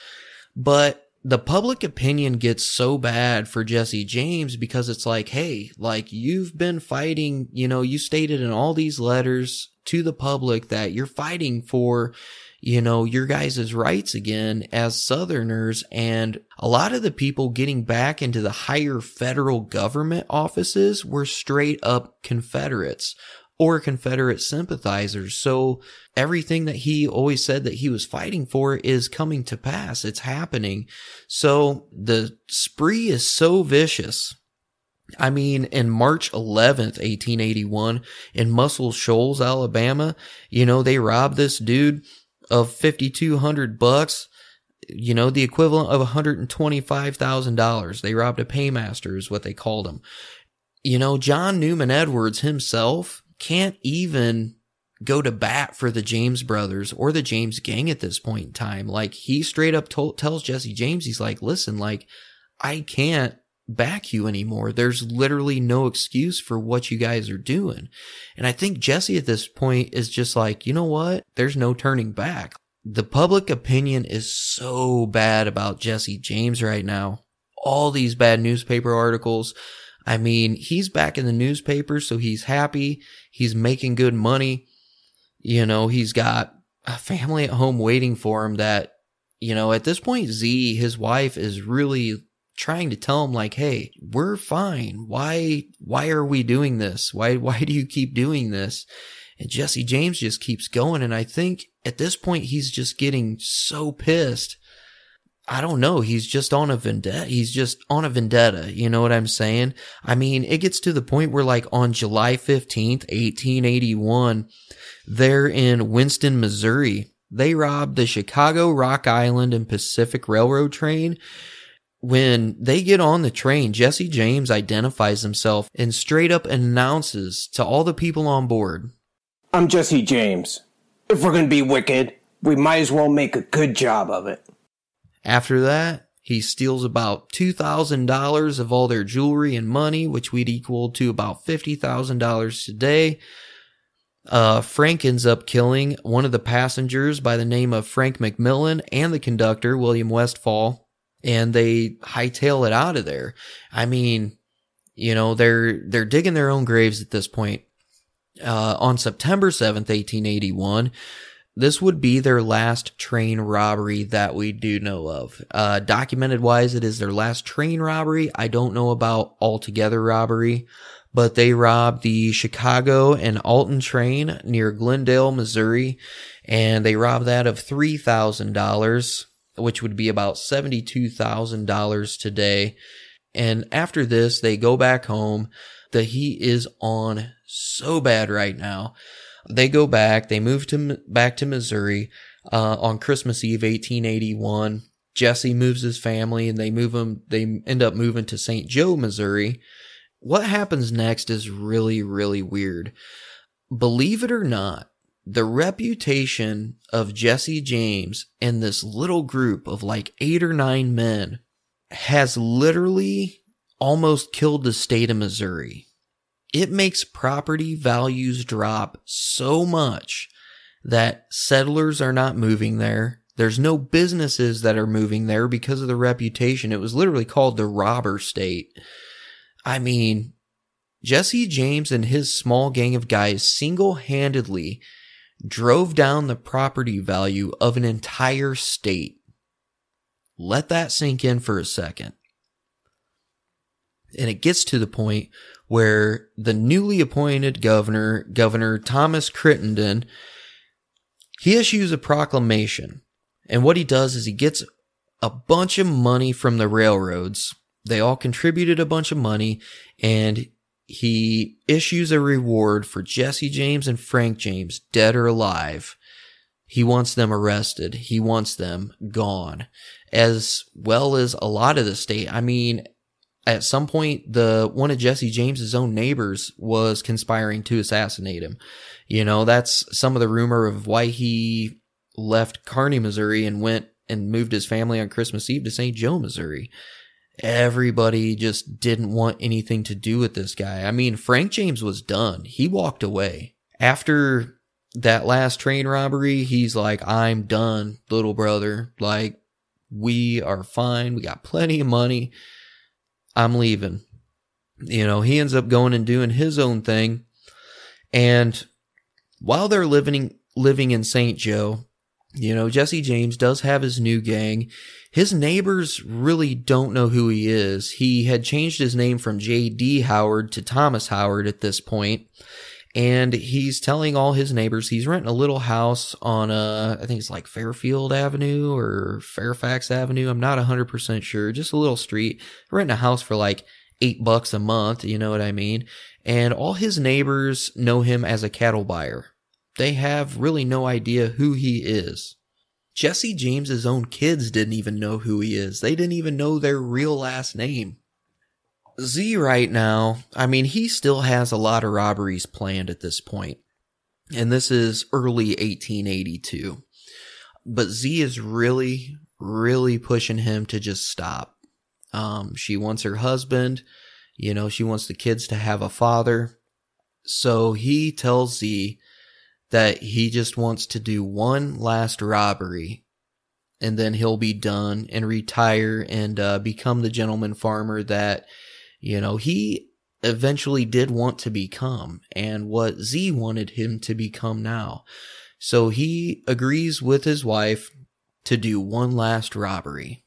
But the public opinion gets so bad for Jesse James because it's like, hey, like you've been fighting, you know, you stated in all these letters to the public that you're fighting for, you know, your guys' rights again as Southerners. And a lot of the people getting back into the higher federal government offices were straight up Confederates. or Confederate sympathizers. So everything that he always said that he was fighting for is coming to pass. It's happening. So the spree is so vicious. I mean, in March eleventh, eighteen eighty-one, in Muscle Shoals, Alabama, you know, they robbed this dude of fifty-two hundred bucks, you know, the equivalent of one hundred twenty-five thousand dollars. They robbed a paymaster is what they called him. You know, John Newman Edwards himself can't even go to bat for the James brothers or the James gang at this point in time. Like, he straight up told, tells Jesse James, he's like, listen, like, I can't back you anymore. There's literally no excuse for what you guys are doing. And I think Jesse at this point is just like, you know what? There's no turning back. The public opinion is so bad about Jesse James right now. All these bad newspaper articles. I mean, he's back in the newspaper, so he's happy. He's making good money. You know, he's got a family at home waiting for him that, you know, at this point, Z, his wife, is really trying to tell him, like, hey, we're fine. Why, why are we doing this? Why, why do you keep doing this? And Jesse James just keeps going. And I think at this point, he's just getting so pissed. I don't know. He's just on a vendetta. He's just on a vendetta. You know what I'm saying? I mean, it gets to the point where, like, on July fifteenth, eighteen eighty-one, they're in Winston, Missouri. They robbed the Chicago, Rock Island, and Pacific Railroad train. When they get on the train, Jesse James identifies himself and straight up announces to all the people on board, I'm Jesse James. If we're going to be wicked, we might as well make a good job of it. After that, he steals about two thousand dollars of all their jewelry and money, which we'd equal to about fifty thousand dollars today. Uh, Frank ends up killing one of the passengers by the name of Frank McMillan and the conductor, William Westfall. And they hightail it out of there. I mean, you know, they're, they're digging their own graves at this point. Uh, on September seventh, eighteen eighty-one, this would be their last train robbery that we do know of. Uh, documented wise, it is their last train robbery. I don't know about altogether robbery, but they robbed the Chicago and Alton train near Glendale, Missouri, and they robbed that of three thousand dollars. Which would be about seventy-two thousand dollars today. And after this, they go back home. The heat is on so bad right now. They go back. They move to back to Missouri uh, on Christmas Eve, eighteen eighty-one. Jesse moves his family, and they move him. They end up moving to Saint Joe, Missouri. What happens next is really, really weird. Believe it or not, the reputation of Jesse James and this little group of like eight or nine men has literally almost killed the state of Missouri. It makes property values drop so much that settlers are not moving there. There's no businesses that are moving there because of the reputation. It was literally called the robber state. I mean, Jesse James and his small gang of guys single-handedly drove down the property value of an entire state. Let that sink in for a second. And it gets to the point where the newly appointed governor, Governor Thomas Crittenden, he issues a proclamation. And what he does is he gets a bunch of money from the railroads. They all contributed a bunch of money, and he issues a reward for Jesse James and Frank James, dead or alive. He wants them arrested. He wants them gone, as well as a lot of the state. I mean, at some point, the one of Jesse James's own neighbors was conspiring to assassinate him. You know, that's some of the rumor of why he left Kearney, Missouri, and went and moved his family on Christmas Eve to Saint Joe, Missouri. Everybody just didn't want anything to do with this guy. I mean, Frank James was done. He walked away. After that last train robbery, he's like, I'm done, little brother. Like, we are fine. We got plenty of money. I'm leaving. You know, he ends up going and doing his own thing. And while they're living, living in Saint Joe, you know, Jesse James does have his new gang. His neighbors really don't know who he is. He had changed his name from J D Howard to Thomas Howard at this point. And he's telling all his neighbors he's renting a little house on, uh, I think it's like Fairfield Avenue or Fairfax Avenue. I'm not one hundred percent sure. Just a little street. Renting a house for like eight bucks a month. You know what I mean? And all his neighbors know him as a cattle buyer. They have really no idea who he is. Jesse James's own kids didn't even know who he is. They didn't even know their real last name. Z right now, I mean, he still has a lot of robberies planned at this point. And this is early eighteen eighty-two. But Z is really, really pushing him to just stop. Um, she wants her husband. You know, she wants the kids to have a father. So he tells Z that he just wants to do one last robbery. And then he'll be done and retire and uh, become the gentleman farmer that, you know, he eventually did want to become, and what Z wanted him to become now. So he agrees with his wife to do one last robbery.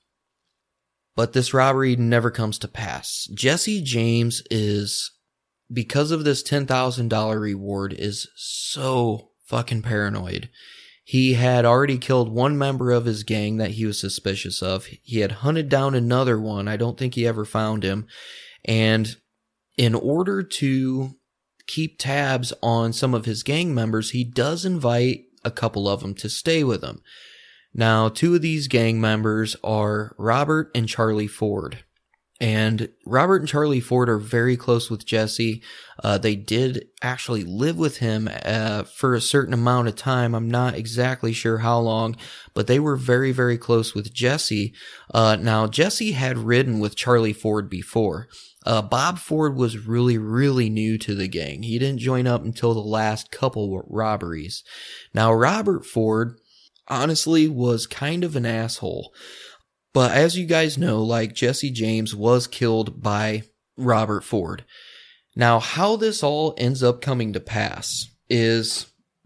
But this robbery never comes to pass. Jesse James is, because of this ten thousand dollars reward, is so fucking paranoid. He had already killed one member of his gang that he was suspicious of. He had hunted down another one. I don't think he ever found him. And in order to keep tabs on some of his gang members, he does invite a couple of them to stay with him. Now, two of these gang members are Robert and Charlie Ford. And Robert and Charlie Ford are very close with Jesse. Uh, they did actually live with him uh, for a certain amount of time. I'm not exactly sure how long, but they were very, very close with Jesse. Uh, now, Jesse had ridden with Charlie Ford before. Uh, Bob Ford was really, really new to the gang. He didn't join up until the last couple robberies. Now, Robert Ford, honestly, was kind of an asshole. But as you guys know, like, Jesse James was killed by Robert Ford. Now, how this all ends up coming to pass is,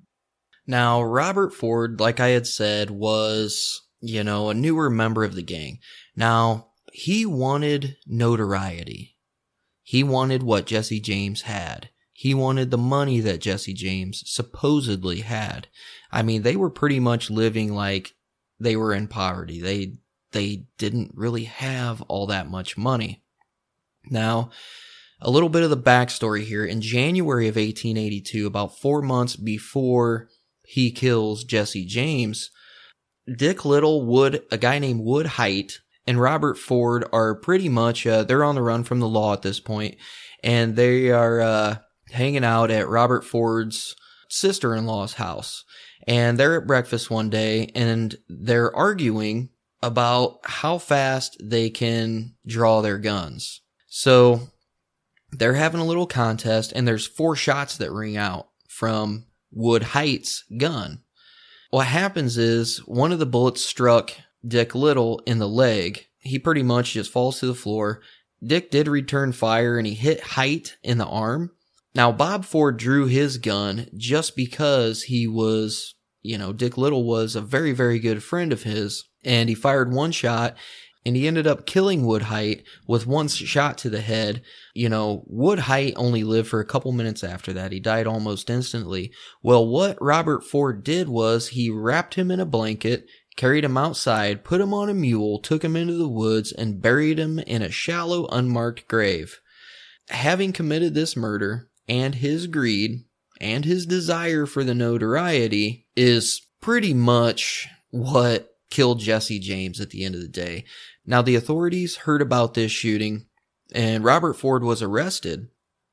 now, Robert Ford, like I had said, was, you know, a newer member of the gang. Now, he wanted notoriety. He wanted what Jesse James had. He wanted the money that Jesse James supposedly had. I mean, they were pretty much living like they were in poverty. They they didn't really have all that much money. Now, a little bit of the backstory here. In January of eighteen eighty-two, about four months before he kills Jesse James, Dick Little, Wood, a guy named Wood Height, and Robert Ford are pretty much, uh, they're on the run from the law at this point, and they are uh, hanging out at Robert Ford's sister-in-law's house. And they're at breakfast one day, and they're arguing about how fast they can draw their guns. So they're having a little contest, and there's four shots that ring out from Wood Height's gun. What happens is one of the bullets struck Dick Little in the leg. He pretty much just falls to the floor. Dick did return fire, and he hit Height in the arm. Now, Bob Ford drew his gun just because he was, you know, Dick Little was a very, very good friend of his, and he fired one shot, and he ended up killing Wood Height with one shot to the head. You know, Wood Height only lived for a couple minutes after that. He died almost instantly. Well, what Robert Ford did was he wrapped him in a blanket, carried him outside, put him on a mule, took him into the woods, and buried him in a shallow, unmarked grave. Having committed this murder, and his greed, and his desire for the notoriety is pretty much what killed Jesse James at the end of the day. Now, the authorities heard about this shooting, and Robert Ford was arrested,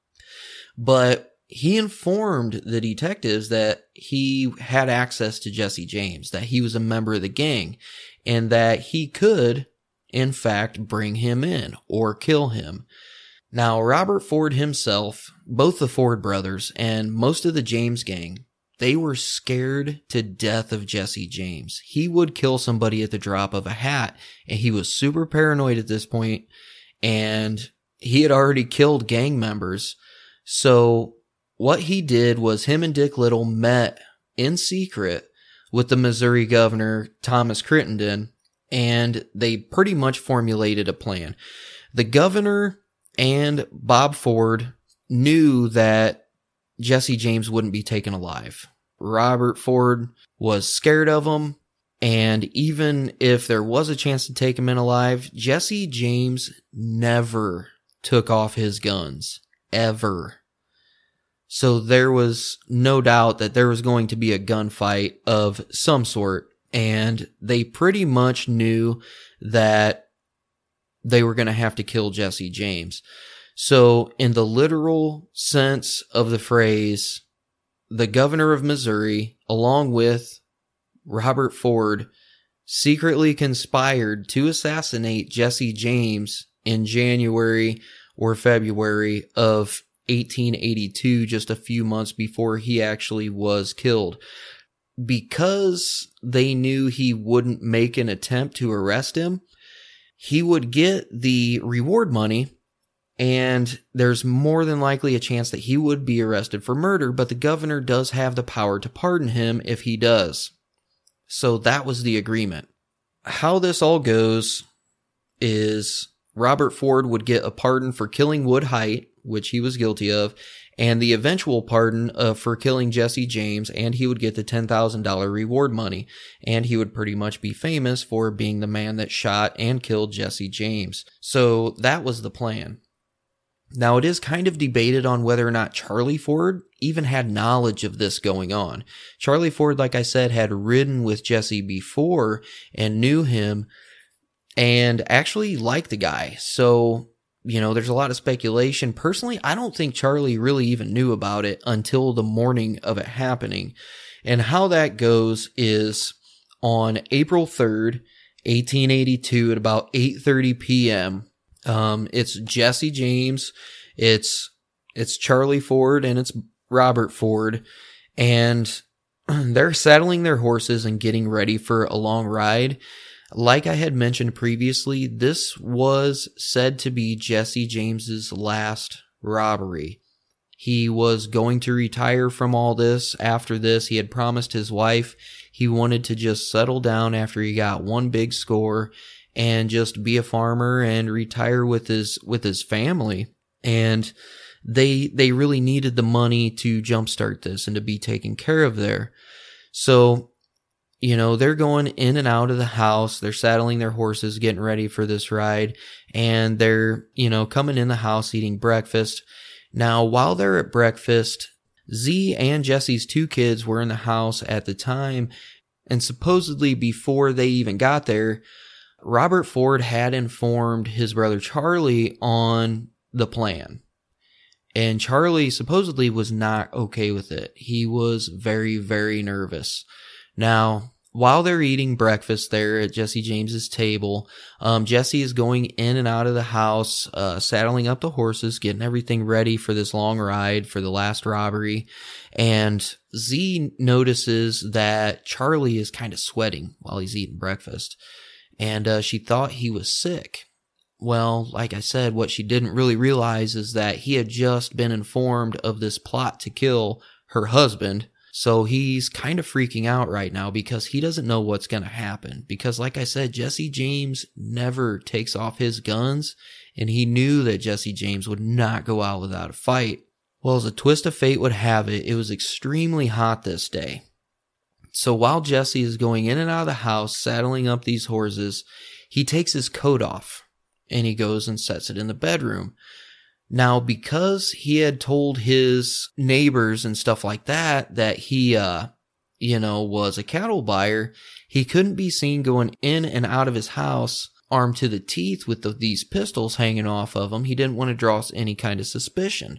but he informed the detectives that he had access to Jesse James, that he was a member of the gang, and that he could, in fact, bring him in or kill him. Now, Robert Ford himself, both the Ford brothers, and most of the James gang, they were scared to death of Jesse James. He would kill somebody at the drop of a hat, and he was super paranoid at this point, and he had already killed gang members. So what he did was him and Dick Little met in secret with the Missouri governor, Thomas Crittenden, and they pretty much formulated a plan. The governor and Bob Ford knew that Jesse James wouldn't be taken alive. Robert Ford was scared of him, and even if there was a chance to take him in alive, Jesse James never took off his guns. Ever. So there was no doubt that there was going to be a gunfight of some sort, and they pretty much knew that they were going to have to kill Jesse James. So in the literal sense of the phrase, the governor of Missouri, along with Robert Ford, secretly conspired to assassinate Jesse James in January or February of eighteen eighty-two, just a few months before he actually was killed. Because they knew he wouldn't make an attempt to arrest him, he would get the reward money, and there's more than likely a chance that he would be arrested for murder, but the governor does have the power to pardon him if he does. So that was the agreement. How this all goes is Robert Ford would get a pardon for killing Wood Height, which he was guilty of, and the eventual pardon uh, for killing Jesse James, and he would get the ten thousand dollars reward money, and he would pretty much be famous for being the man that shot and killed Jesse James. So that was the plan. Now, it is kind of debated on whether or not Charlie Ford even had knowledge of this going on. Charlie Ford, like I said, had ridden with Jesse before and knew him and actually liked the guy. So, you know, there's a lot of speculation. Personally, I don't think Charlie really even knew about it until the morning of it happening. And how that goes is on April third, eighteen eighty-two at about eight thirty p.m., Um, it's Jesse James, it's, it's Charlie Ford, and it's Robert Ford, and they're saddling their horses and getting ready for a long ride. Like I had mentioned previously, this was said to be Jesse James's last robbery. He was going to retire from all this after this. He had promised his wife he wanted to just settle down after he got one big score and just be a farmer and retire with his with his family. And they they really needed the money to jumpstart this and to be taken care of there. So, you know, they're going in and out of the house. They're saddling their horses, getting ready for this ride. And they're, you know, coming in the house, eating breakfast. Now, while they're at breakfast, Z and Jesse's two kids were in the house at the time. And supposedly before they even got there, Robert Ford had informed his brother Charlie on the plan. And Charlie supposedly was not okay with it. He was very, very nervous. Now, while they're eating breakfast there at Jesse James's table, um, Jesse is going in and out of the house, uh, saddling up the horses, getting everything ready for this long ride for the last robbery. And Z notices that Charlie is kind of sweating while he's eating breakfast. And uh, she thought he was sick. Well, like I said, what she didn't really realize is that he had just been informed of this plot to kill her husband. So he's kind of freaking out right now because he doesn't know what's going to happen. Because like I said, Jesse James never takes off his guns, and he knew that Jesse James would not go out without a fight. Well, as a twist of fate would have it, it was extremely hot this day. So while Jesse is going in and out of the house, saddling up these horses, he takes his coat off and he goes and sets it in the bedroom. Now, because he had told his neighbors and stuff like that that he, uh, you know, was a cattle buyer, he couldn't be seen going in and out of his house armed to the teeth with the, these pistols hanging off of him. He didn't want to draw any kind of suspicion.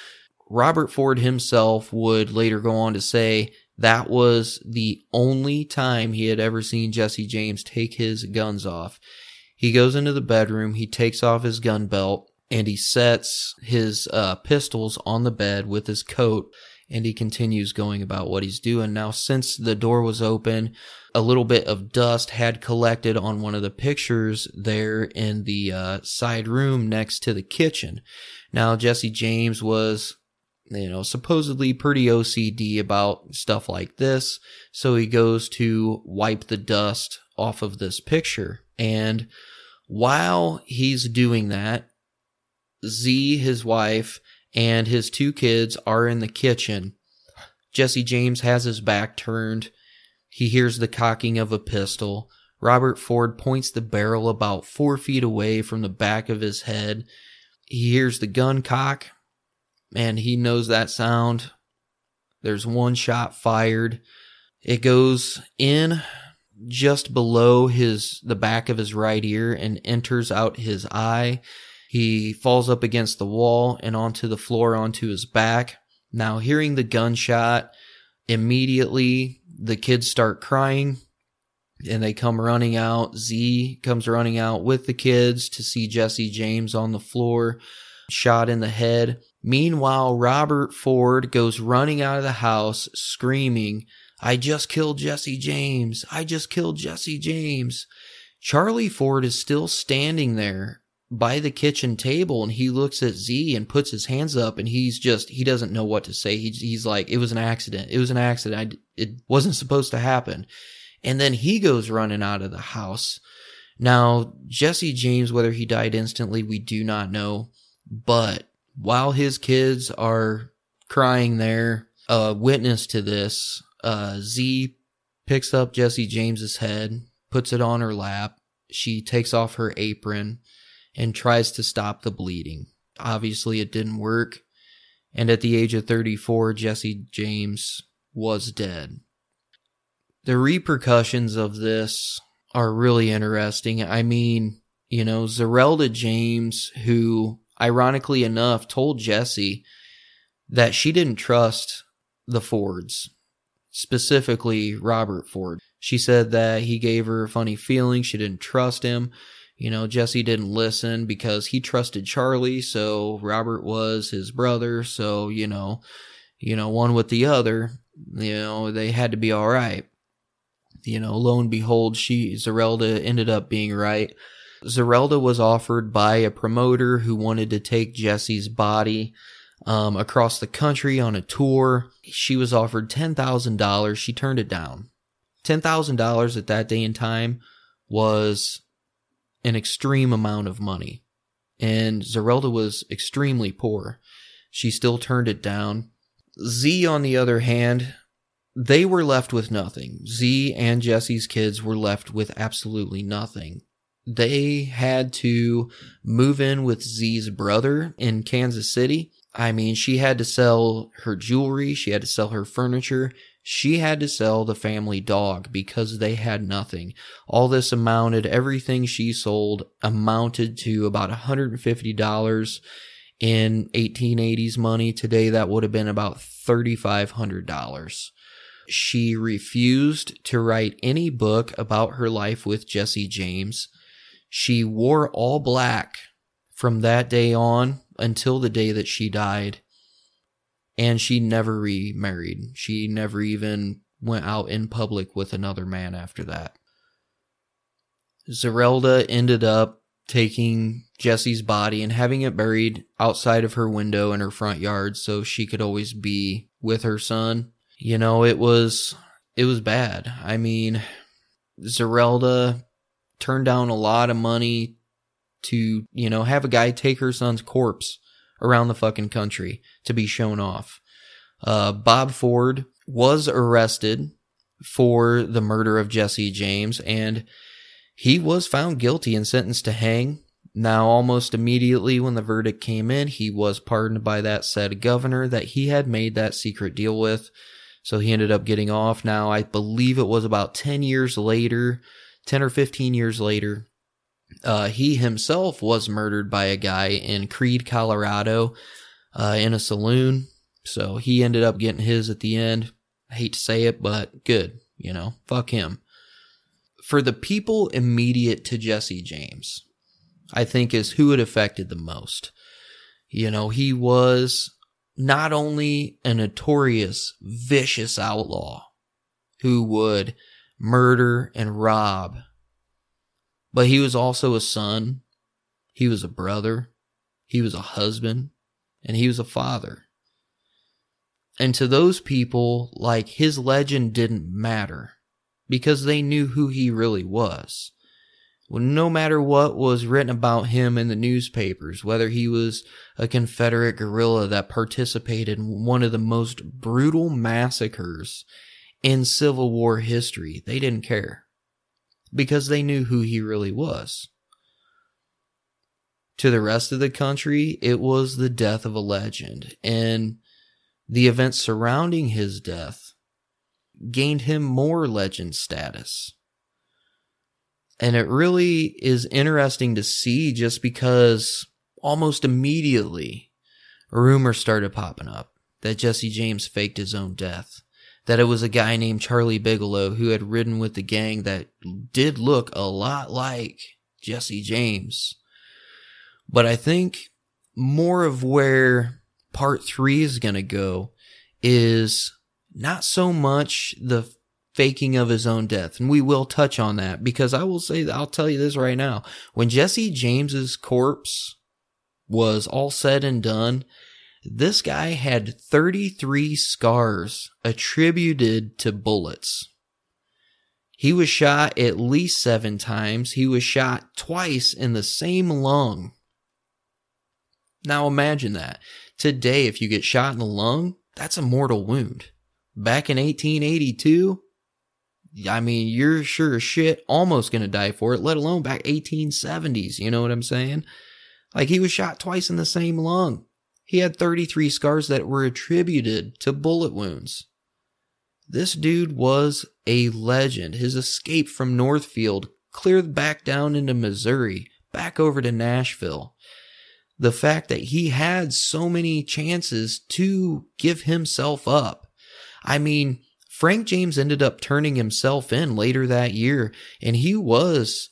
Robert Ford himself would later go on to say that was the only time he had ever seen Jesse James take his guns off. He goes into the bedroom, he takes off his gun belt, and he sets his uh, pistols on the bed with his coat, and he continues going about what he's doing. Now, since the door was open, a little bit of dust had collected on one of the pictures there in the uh, side room next to the kitchen. Now, Jesse James was, you know, supposedly pretty O C D about stuff like this, so he goes to wipe the dust off of this picture. And while he's doing that, Z, his wife, and his two kids are in the kitchen. Jesse James has his back turned. He hears the cocking of a pistol. Robert Ford points the barrel about four feet away from the back of his head. He hears the gun cock, and he knows that sound. There's one shot fired. It goes in just below his the back of his right ear and enters out his eye. He falls up against the wall and onto the floor onto his back. Now, hearing the gunshot, immediately the kids start crying and they come running out. Z comes running out with the kids to see Jesse James on the floor, shot in the head. Meanwhile, Robert Ford goes running out of the house screaming, "I just killed Jesse James. I just killed Jesse James." Charlie Ford is still standing there by the kitchen table, and he looks at Z and puts his hands up, and he's just, he doesn't know what to say. He, he's like, it was an accident. It was an accident. I, it wasn't supposed to happen. And then he goes running out of the house. Now, Jesse James, whether he died instantly, we do not know. But while his kids are crying there, a witness to this, uh, Z picks up Jesse James's head, puts it on her lap. She takes off her apron and tries to stop the bleeding. Obviously, it didn't work. And at the age of thirty-four, Jesse James was dead. The repercussions of this are really interesting. I mean, you know, Zerelda James, who, ironically enough, told Jesse that she didn't trust the Fords, specifically Robert Ford. She said that he gave her a funny feeling. She didn't trust him. You know, Jesse didn't listen because he trusted Charlie, so Robert was his brother, so, you know, you know, one with the other, you know, they had to be all right. You know, lo and behold, she, Zerelda ended up being right. Zerelda was offered by a promoter who wanted to take Jesse's body um, across the country on a tour. She was offered ten thousand dollars. She turned it down. ten thousand dollars at that day and time was an extreme amount of money. And Zerelda was extremely poor. She still turned it down. Z, on the other hand, they were left with nothing. Z and Jesse's kids were left with absolutely nothing. They had to move in with Z's brother in Kansas City. I mean, she had to sell her jewelry. She had to sell her furniture. She had to sell the family dog because they had nothing. All this amounted, everything she sold amounted to about one hundred fifty dollars in eighteen eighties money. Today, that would have been about three thousand five hundred dollars. She refused to write any book about her life with Jesse James. She wore all black from that day on until the day that she died. And she never remarried. She never even went out in public with another man after that. Zerelda ended up taking Jesse's body and having it buried outside of her window in her front yard so she could always be with her son. You know, it was, it was bad. I mean, Zerelda turned down a lot of money to, you know, have a guy take her son's corpse around the fucking country to be shown off. Uh, Bob Ford was arrested for the murder of Jesse James, and he was found guilty and sentenced to hang. Now, almost immediately when the verdict came in, he was pardoned by that said governor that he had made that secret deal with, so he ended up getting off. Now, I believe it was about ten years later, ten or fifteen years later, Uh, he himself was murdered by a guy in Creede, Colorado, uh, in a saloon. So he ended up getting his at the end. I hate to say it, but good, you know, fuck him. For the people immediate to Jesse James, I think is who it affected the most. You know, he was not only a notorious, vicious outlaw who would murder and rob, but he was also a son, he was a brother, he was a husband, and he was a father. And to those people, like, his legend didn't matter because they knew who he really was. no matter what was written about him in the newspapers, whether he was a Confederate guerrilla that participated in one of the most brutal massacres in Civil War history, they didn't care because they knew who he really was. To the rest of the country, it was the death of a legend, and the events surrounding his death gained him more legend status. And it really is interesting to see, just because almost immediately a rumor started popping up that Jesse James faked his own death. That it was a guy named Charlie Bigelow who had ridden with the gang that did look a lot like Jesse James. But I think more of where part three is going to go is not so much the faking of his own death. And we will touch on that, because I will say that I'll tell you this right now. When Jesse James's corpse was all said and done, this guy had thirty-three scars attributed to bullets. He was shot at least seven times. He was shot twice in the same lung. Now imagine that. Today, if you get shot in the lung, that's a mortal wound. Back in eighteen eighty-two, I mean, you're sure as shit almost going to die for it, let alone back eighteen seventies, you know what I'm saying? Like, he was shot twice in the same lung. He had thirty-three scars that were attributed to bullet wounds. This dude was a legend. His escape from Northfield, cleared back down into Missouri, back over to Nashville. The fact that he had so many chances to give himself up. I mean, Frank James ended up turning himself in later that year, and he was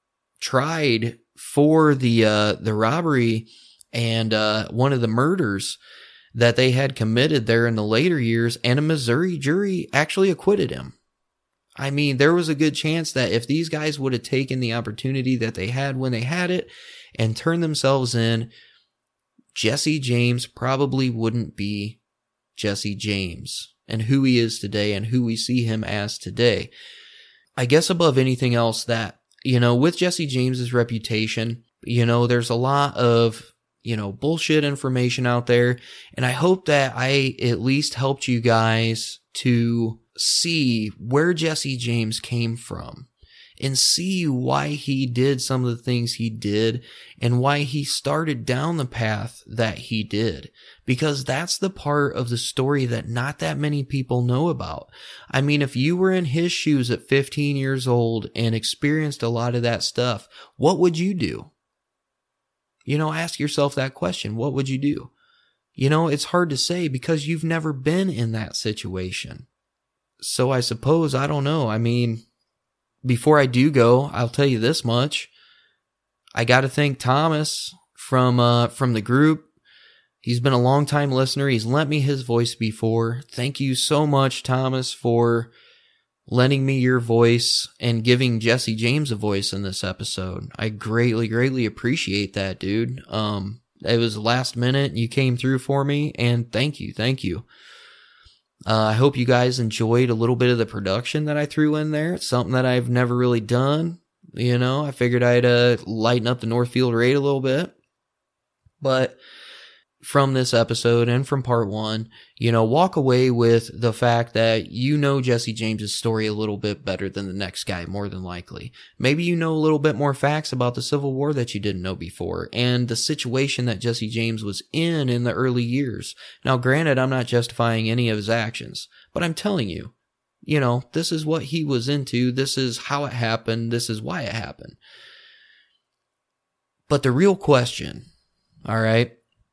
tried for the uh, the robbery and uh, one of the murders that they had committed there in the later years, and a Missouri jury actually acquitted him. I mean, there was a good chance that if these guys would have taken the opportunity that they had when they had it and turned themselves in, Jesse James probably wouldn't be Jesse James and who he is today and who we see him as today. I guess above anything else that, you know, with Jesse James's reputation, you know, there's a lot of, you know, bullshit information out there. And I hope that I at least helped you guys to see where Jesse James came from and see why he did some of the things he did and why he started down the path that he did. Because that's the part of the story that not that many people know about. I mean, if you were in his shoes at fifteen years old and experienced a lot of that stuff, what would you do? You know, ask yourself that question. What would you do? You know, it's hard to say because you've never been in that situation. So I suppose, I don't know. I mean, before I do go, I'll tell you this much. I got to thank Thomas from uh, from the group. He's been a long time listener. He's lent me his voice before. Thank you so much, Thomas, for lending me your voice and giving Jesse James a voice in this episode. I greatly, greatly appreciate that, dude. Um, it was last minute. You came through for me, and thank you, thank you. Uh, I hope you guys enjoyed a little bit of the production that I threw in there. It's something that I've never really done. You know, I figured I'd uh, lighten up the Northfield raid a little bit. But from this episode and from part one, you know, walk away with the fact that you know Jesse James's story a little bit better than the next guy, more than likely. Maybe you know a little bit more facts about the Civil War that you didn't know before and the situation that Jesse James was in in the early years. Now, granted, I'm not justifying any of his actions, but I'm telling you, you know, this is what he was into. This is how it happened. This is why it happened. But the real question, all right,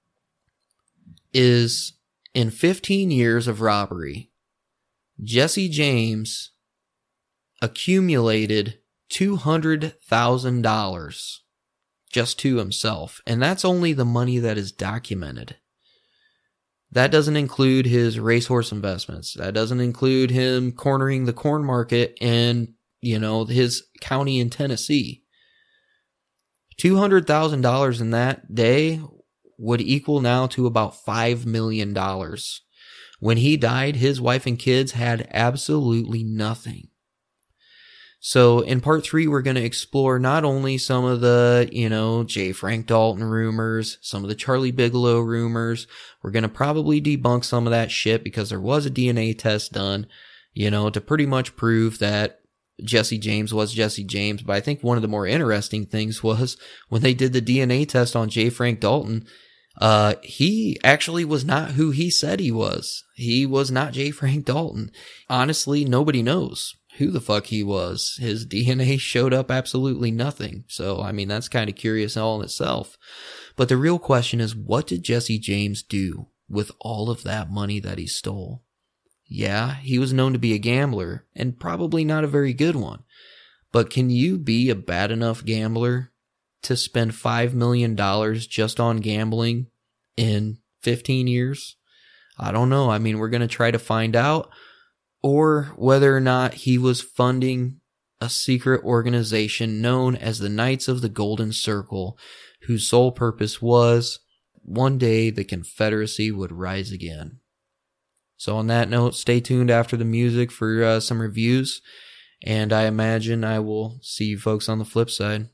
is in fifteen years of robbery, Jesse James accumulated two hundred thousand dollars just to himself. And that's only the money that is documented. That doesn't include his racehorse investments. That doesn't include him cornering the corn market in, you know, his county in Tennessee. two hundred thousand dollars in that day would equal now to about five million dollars. When he died, his wife and kids had absolutely nothing. So in part three, we're going to explore not only some of the, you know, J. Frank Dalton rumors, some of the Charlie Bigelow rumors. We're going to probably debunk some of that shit because there was a D N A test done, you know, to pretty much prove that Jesse James was Jesse James. But I think one of the more interesting things was when they did the D N A test on J. Frank Dalton, uh, he actually was not who he said he was. He was not J. Frank Dalton. Honestly, nobody knows who the fuck he was. His D N A showed up absolutely nothing. So, I mean, that's kind of curious all in itself. But the real question is, what did Jesse James do with all of that money that he stole? Yeah, he was known to be a gambler, and probably not a very good one. But can you be a bad enough gambler to spend five million dollars just on gambling in fifteen years? I don't know. I mean, we're going to try to find out. Or whether or not he was funding a secret organization known as the Knights of the Golden Circle, whose sole purpose was one day the Confederacy would rise again. So on that note, stay tuned after the music for uh, some reviews, and I imagine I will see you folks on the flip side.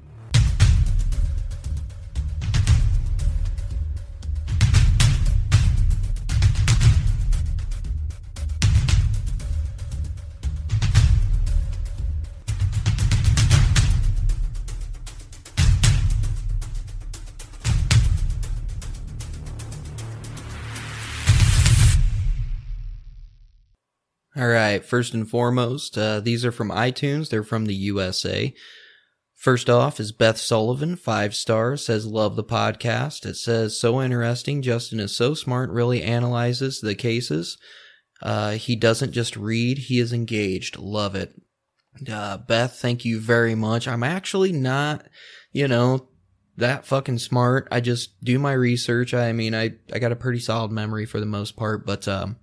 All right, first and foremost, uh, these are from iTunes. They're from the U S A. First off is Beth Sullivan, five stars, says, love the podcast. It says, so interesting. Justin is so smart, really analyzes the cases. Uh, he doesn't just read, he is engaged. Love it. Uh, Beth, thank you very much. I'm actually not, you know, that fucking smart. I just do my research. I mean, I, I got a pretty solid memory for the most part, but, um,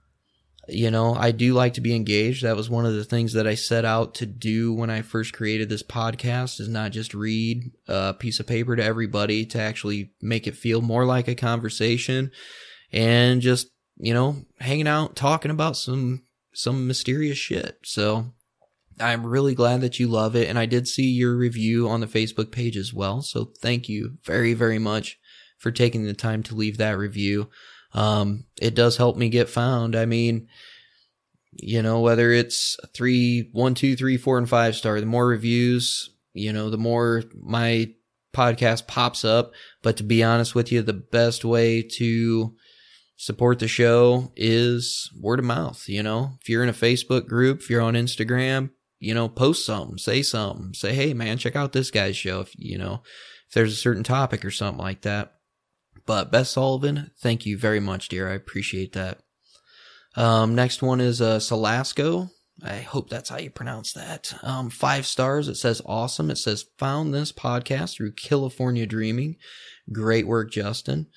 you know, I do like to be engaged. That was one of the things that I set out to do when I first created this podcast, is not just read a piece of paper to everybody, to actually make it feel more like a conversation and just, you know, hanging out, talking about some, some mysterious shit. So I'm really glad that you love it. And I did see your review on the Facebook page as well. So thank you very, very much for taking the time to leave that review. Um, it does help me get found. I mean, you know, whether it's three, one, two, three, four, and five star, the more reviews, you know, the more my podcast pops up. But to be honest with you, the best way to support the show is word of mouth. You know, if you're in a Facebook group, if you're on Instagram, you know, post something, say something, say, hey man, check out this guy's show. If, you know, if there's a certain topic or something like that. But Beth Sullivan, thank you very much, dear. I appreciate that. Um, next one is uh, Salasco. I hope that's how you pronounce that. Um, five stars. It says awesome. It says found this podcast through California Dreaming. Great work, Justin.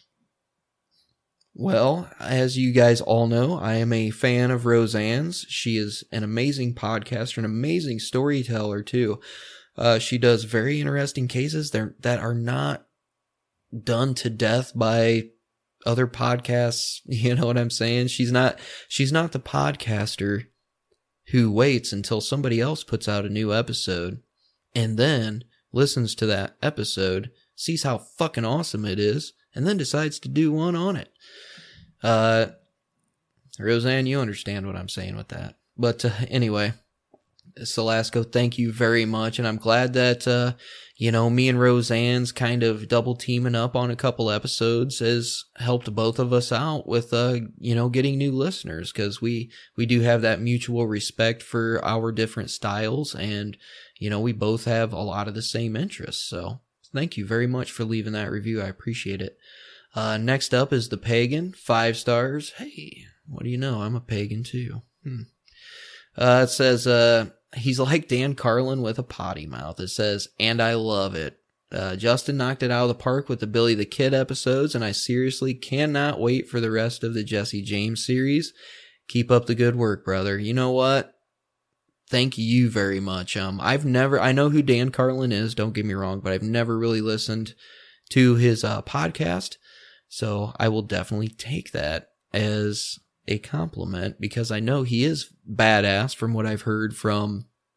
Well, as you guys all know, I am a fan of Roseanne's. She is an amazing podcaster, an amazing storyteller too. Uh, she does very interesting cases there that are not done to death by other podcasts. You know what I'm saying? She's not, she's not the podcaster who waits until somebody else puts out a new episode and then listens to that episode, sees how fucking awesome it is, and then decides to do one on it. Uh, Roseanne, you understand what I'm saying with that. But uh, anyway, Salasco, thank you very much. And I'm glad that, uh, you know, me and Roseanne's kind of double teaming up on a couple episodes has helped both of us out with, uh, you know, getting new listeners, because we, we do have that mutual respect for our different styles, and, you know, we both have a lot of the same interests. So thank you very much for leaving that review. I appreciate it. Uh, next up is The Pagan, five stars. Hey, what do you know? I'm a pagan too. Hmm. Uh, it says, uh, he's like Dan Carlin with a potty mouth. It says, and I love it. Uh, Justin knocked it out of the park with the Billy the Kid episodes, and I seriously cannot wait for the rest of the Jesse James series. Keep up the good work, brother. You know what? Thank you very much. Um, I've never, I know who Dan Carlin is, don't get me wrong, but I've never really listened to his, uh, podcast. So I will definitely take that as a compliment, because I know he is badass from what I've heard from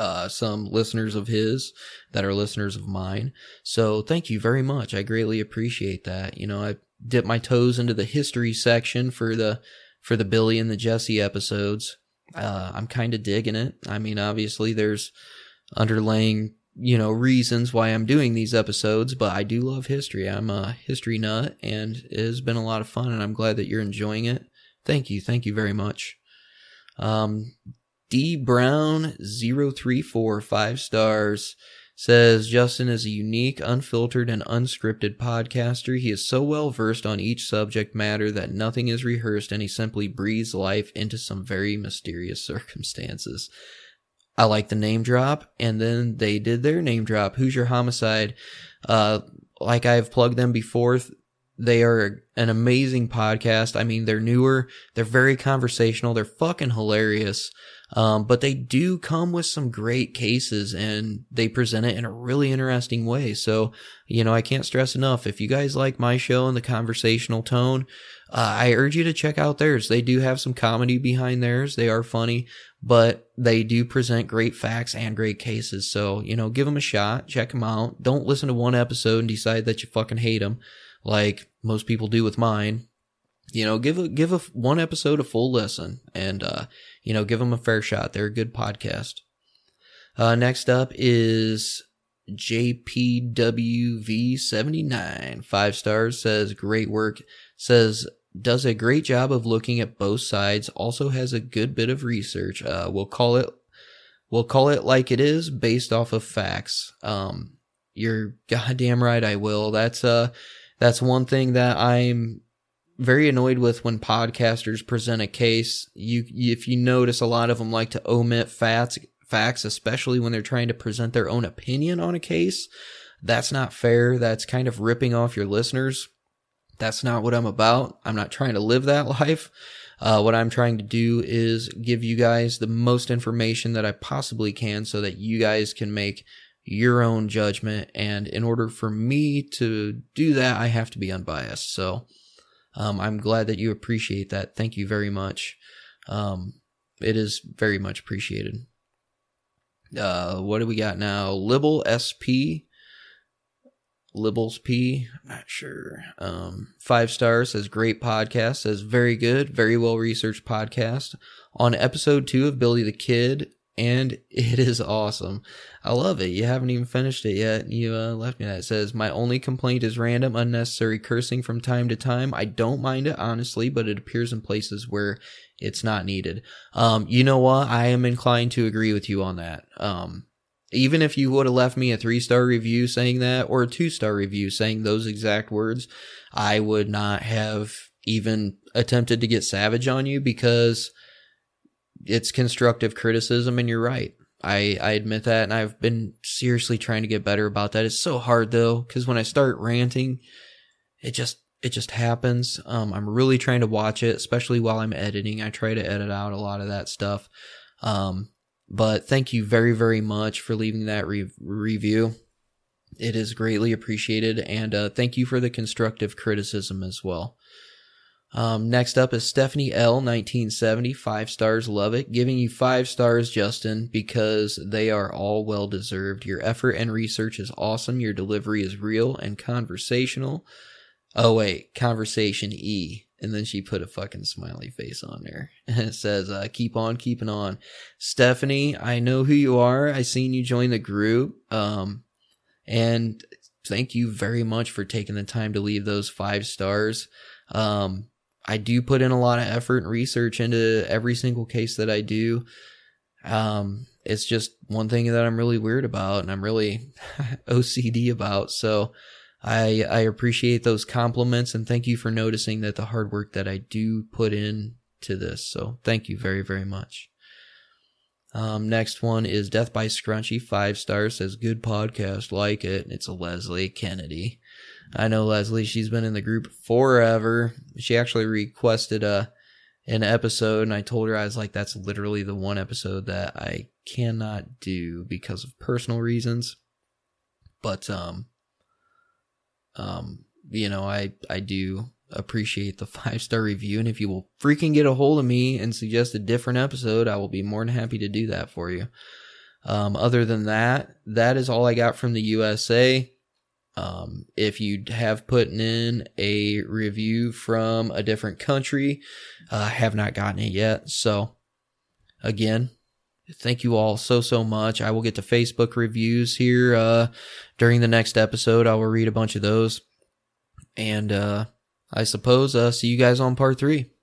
uh, some listeners of his that are listeners of mine. So thank you very much. I greatly appreciate that. You know, I dipped my toes into the history section for the for the Billy and the Jesse episodes. Uh, I'm kind of digging it. I mean, obviously there's underlying, you know, reasons why I'm doing these episodes, but I do love history. I'm a history nut, and it has been a lot of fun, and I'm glad that you're enjoying it. Thank you. Thank you very much. Um, D Brown zero three four, five stars, says, Justin is a unique, unfiltered, and unscripted podcaster. He is so well versed on each subject matter that nothing is rehearsed, and he simply breathes life into some very mysterious circumstances. I like the name drop, and then they did their name drop. Hoosier Homicide, uh, like I've plugged them before, they are an amazing podcast. I mean, they're newer, they're very conversational, they're fucking hilarious. Um, but they do come with some great cases, and they present it in a really interesting way. So, you know, I can't stress enough, if you guys like my show and the conversational tone, uh, I urge you to check out theirs. They do have some comedy behind theirs. They are funny, but they do present great facts and great cases. So, you know, give them a shot, check them out. Don't listen to one episode and decide that you fucking hate them, like most people do with mine. You know, give a, give a one episode a full listen, and, uh, you know, give them a fair shot. They're a good podcast. Uh, next up is J P W V seventy-nine, five stars, says, great work, says, does a great job of looking at both sides, also has a good bit of research. Uh, we'll call it, we'll call it like it is, based off of facts. Um, you're goddamn right, I will. That's, uh, that's one thing that I'm very annoyed with when podcasters present a case. You, if you notice, a lot of them like to omit facts, facts, especially when they're trying to present their own opinion on a case. That's not fair. That's kind of ripping off your listeners. That's not what I'm about. I'm not trying to live that life. Uh, what I'm trying to do is give you guys the most information that I possibly can so that you guys can make your own judgment. And in order for me to do that, I have to be unbiased. So, Um, I'm glad that you appreciate that. Thank you very much. Um, it is very much appreciated. Uh, what do we got now? Libel S P. Libels P. I'm not sure. Um, five stars, says, great podcast, says, very good, very well researched podcast. On episode two of Billy the Kid, and it is awesome. I love it. You haven't even finished it yet. You uh, left me that. It says, my only complaint is random, unnecessary cursing from time to time. I don't mind it, honestly, but it appears in places where it's not needed. Um, you know what? I am inclined to agree with you on that. Um, even if you would have left me a three-star review saying that, or a two-star review saying those exact words, I would not have even attempted to get savage on you, because it's constructive criticism, and you're right. I, I admit that, and I've been seriously trying to get better about that. It's so hard, though, because when I start ranting, it just it just happens. Um, I'm really trying to watch it, especially while I'm editing. I try to edit out a lot of that stuff. Um, but thank you very, very much for leaving that re- review. It is greatly appreciated, and uh, thank you for the constructive criticism as well. Um, next up is Stephanie L, nineteen seventy, five stars, love it. Giving you five stars, Justin, because they are all well deserved. Your effort and research is awesome. Your delivery is real and conversational. Oh wait, conversation E. And then she put a fucking smiley face on there. And it says, uh, keep on keeping on. Stephanie, I know who you are. I seen you join the group. Um, and thank you very much for taking the time to leave those five stars. Um, I do put in a lot of effort and research into every single case that I do. Um, it's just one thing that I'm really weird about, and I'm really O C D about. So I, I appreciate those compliments, and thank you for noticing that the hard work that I do put in to this. So thank you very, very much. Um, next one is Death by Scrunchy, five stars, says, good podcast, like it. It's a Leslie Kennedy. I know Leslie, she's been in the group forever. She actually requested a an episode, and I told her, I was like, that's literally the one episode that I cannot do because of personal reasons. But, um, um, you know, I, I do appreciate the five-star review, and if you will freaking get a hold of me and suggest a different episode, I will be more than happy to do that for you. Um, other than that, that is all I got from the U S A. Um, if you have put in a review from a different country, I uh, have not gotten it yet. So again, thank you all so, so much. I will get to Facebook reviews here, uh, during the next episode. I will read a bunch of those. And, uh, I suppose, uh, see you guys on part three.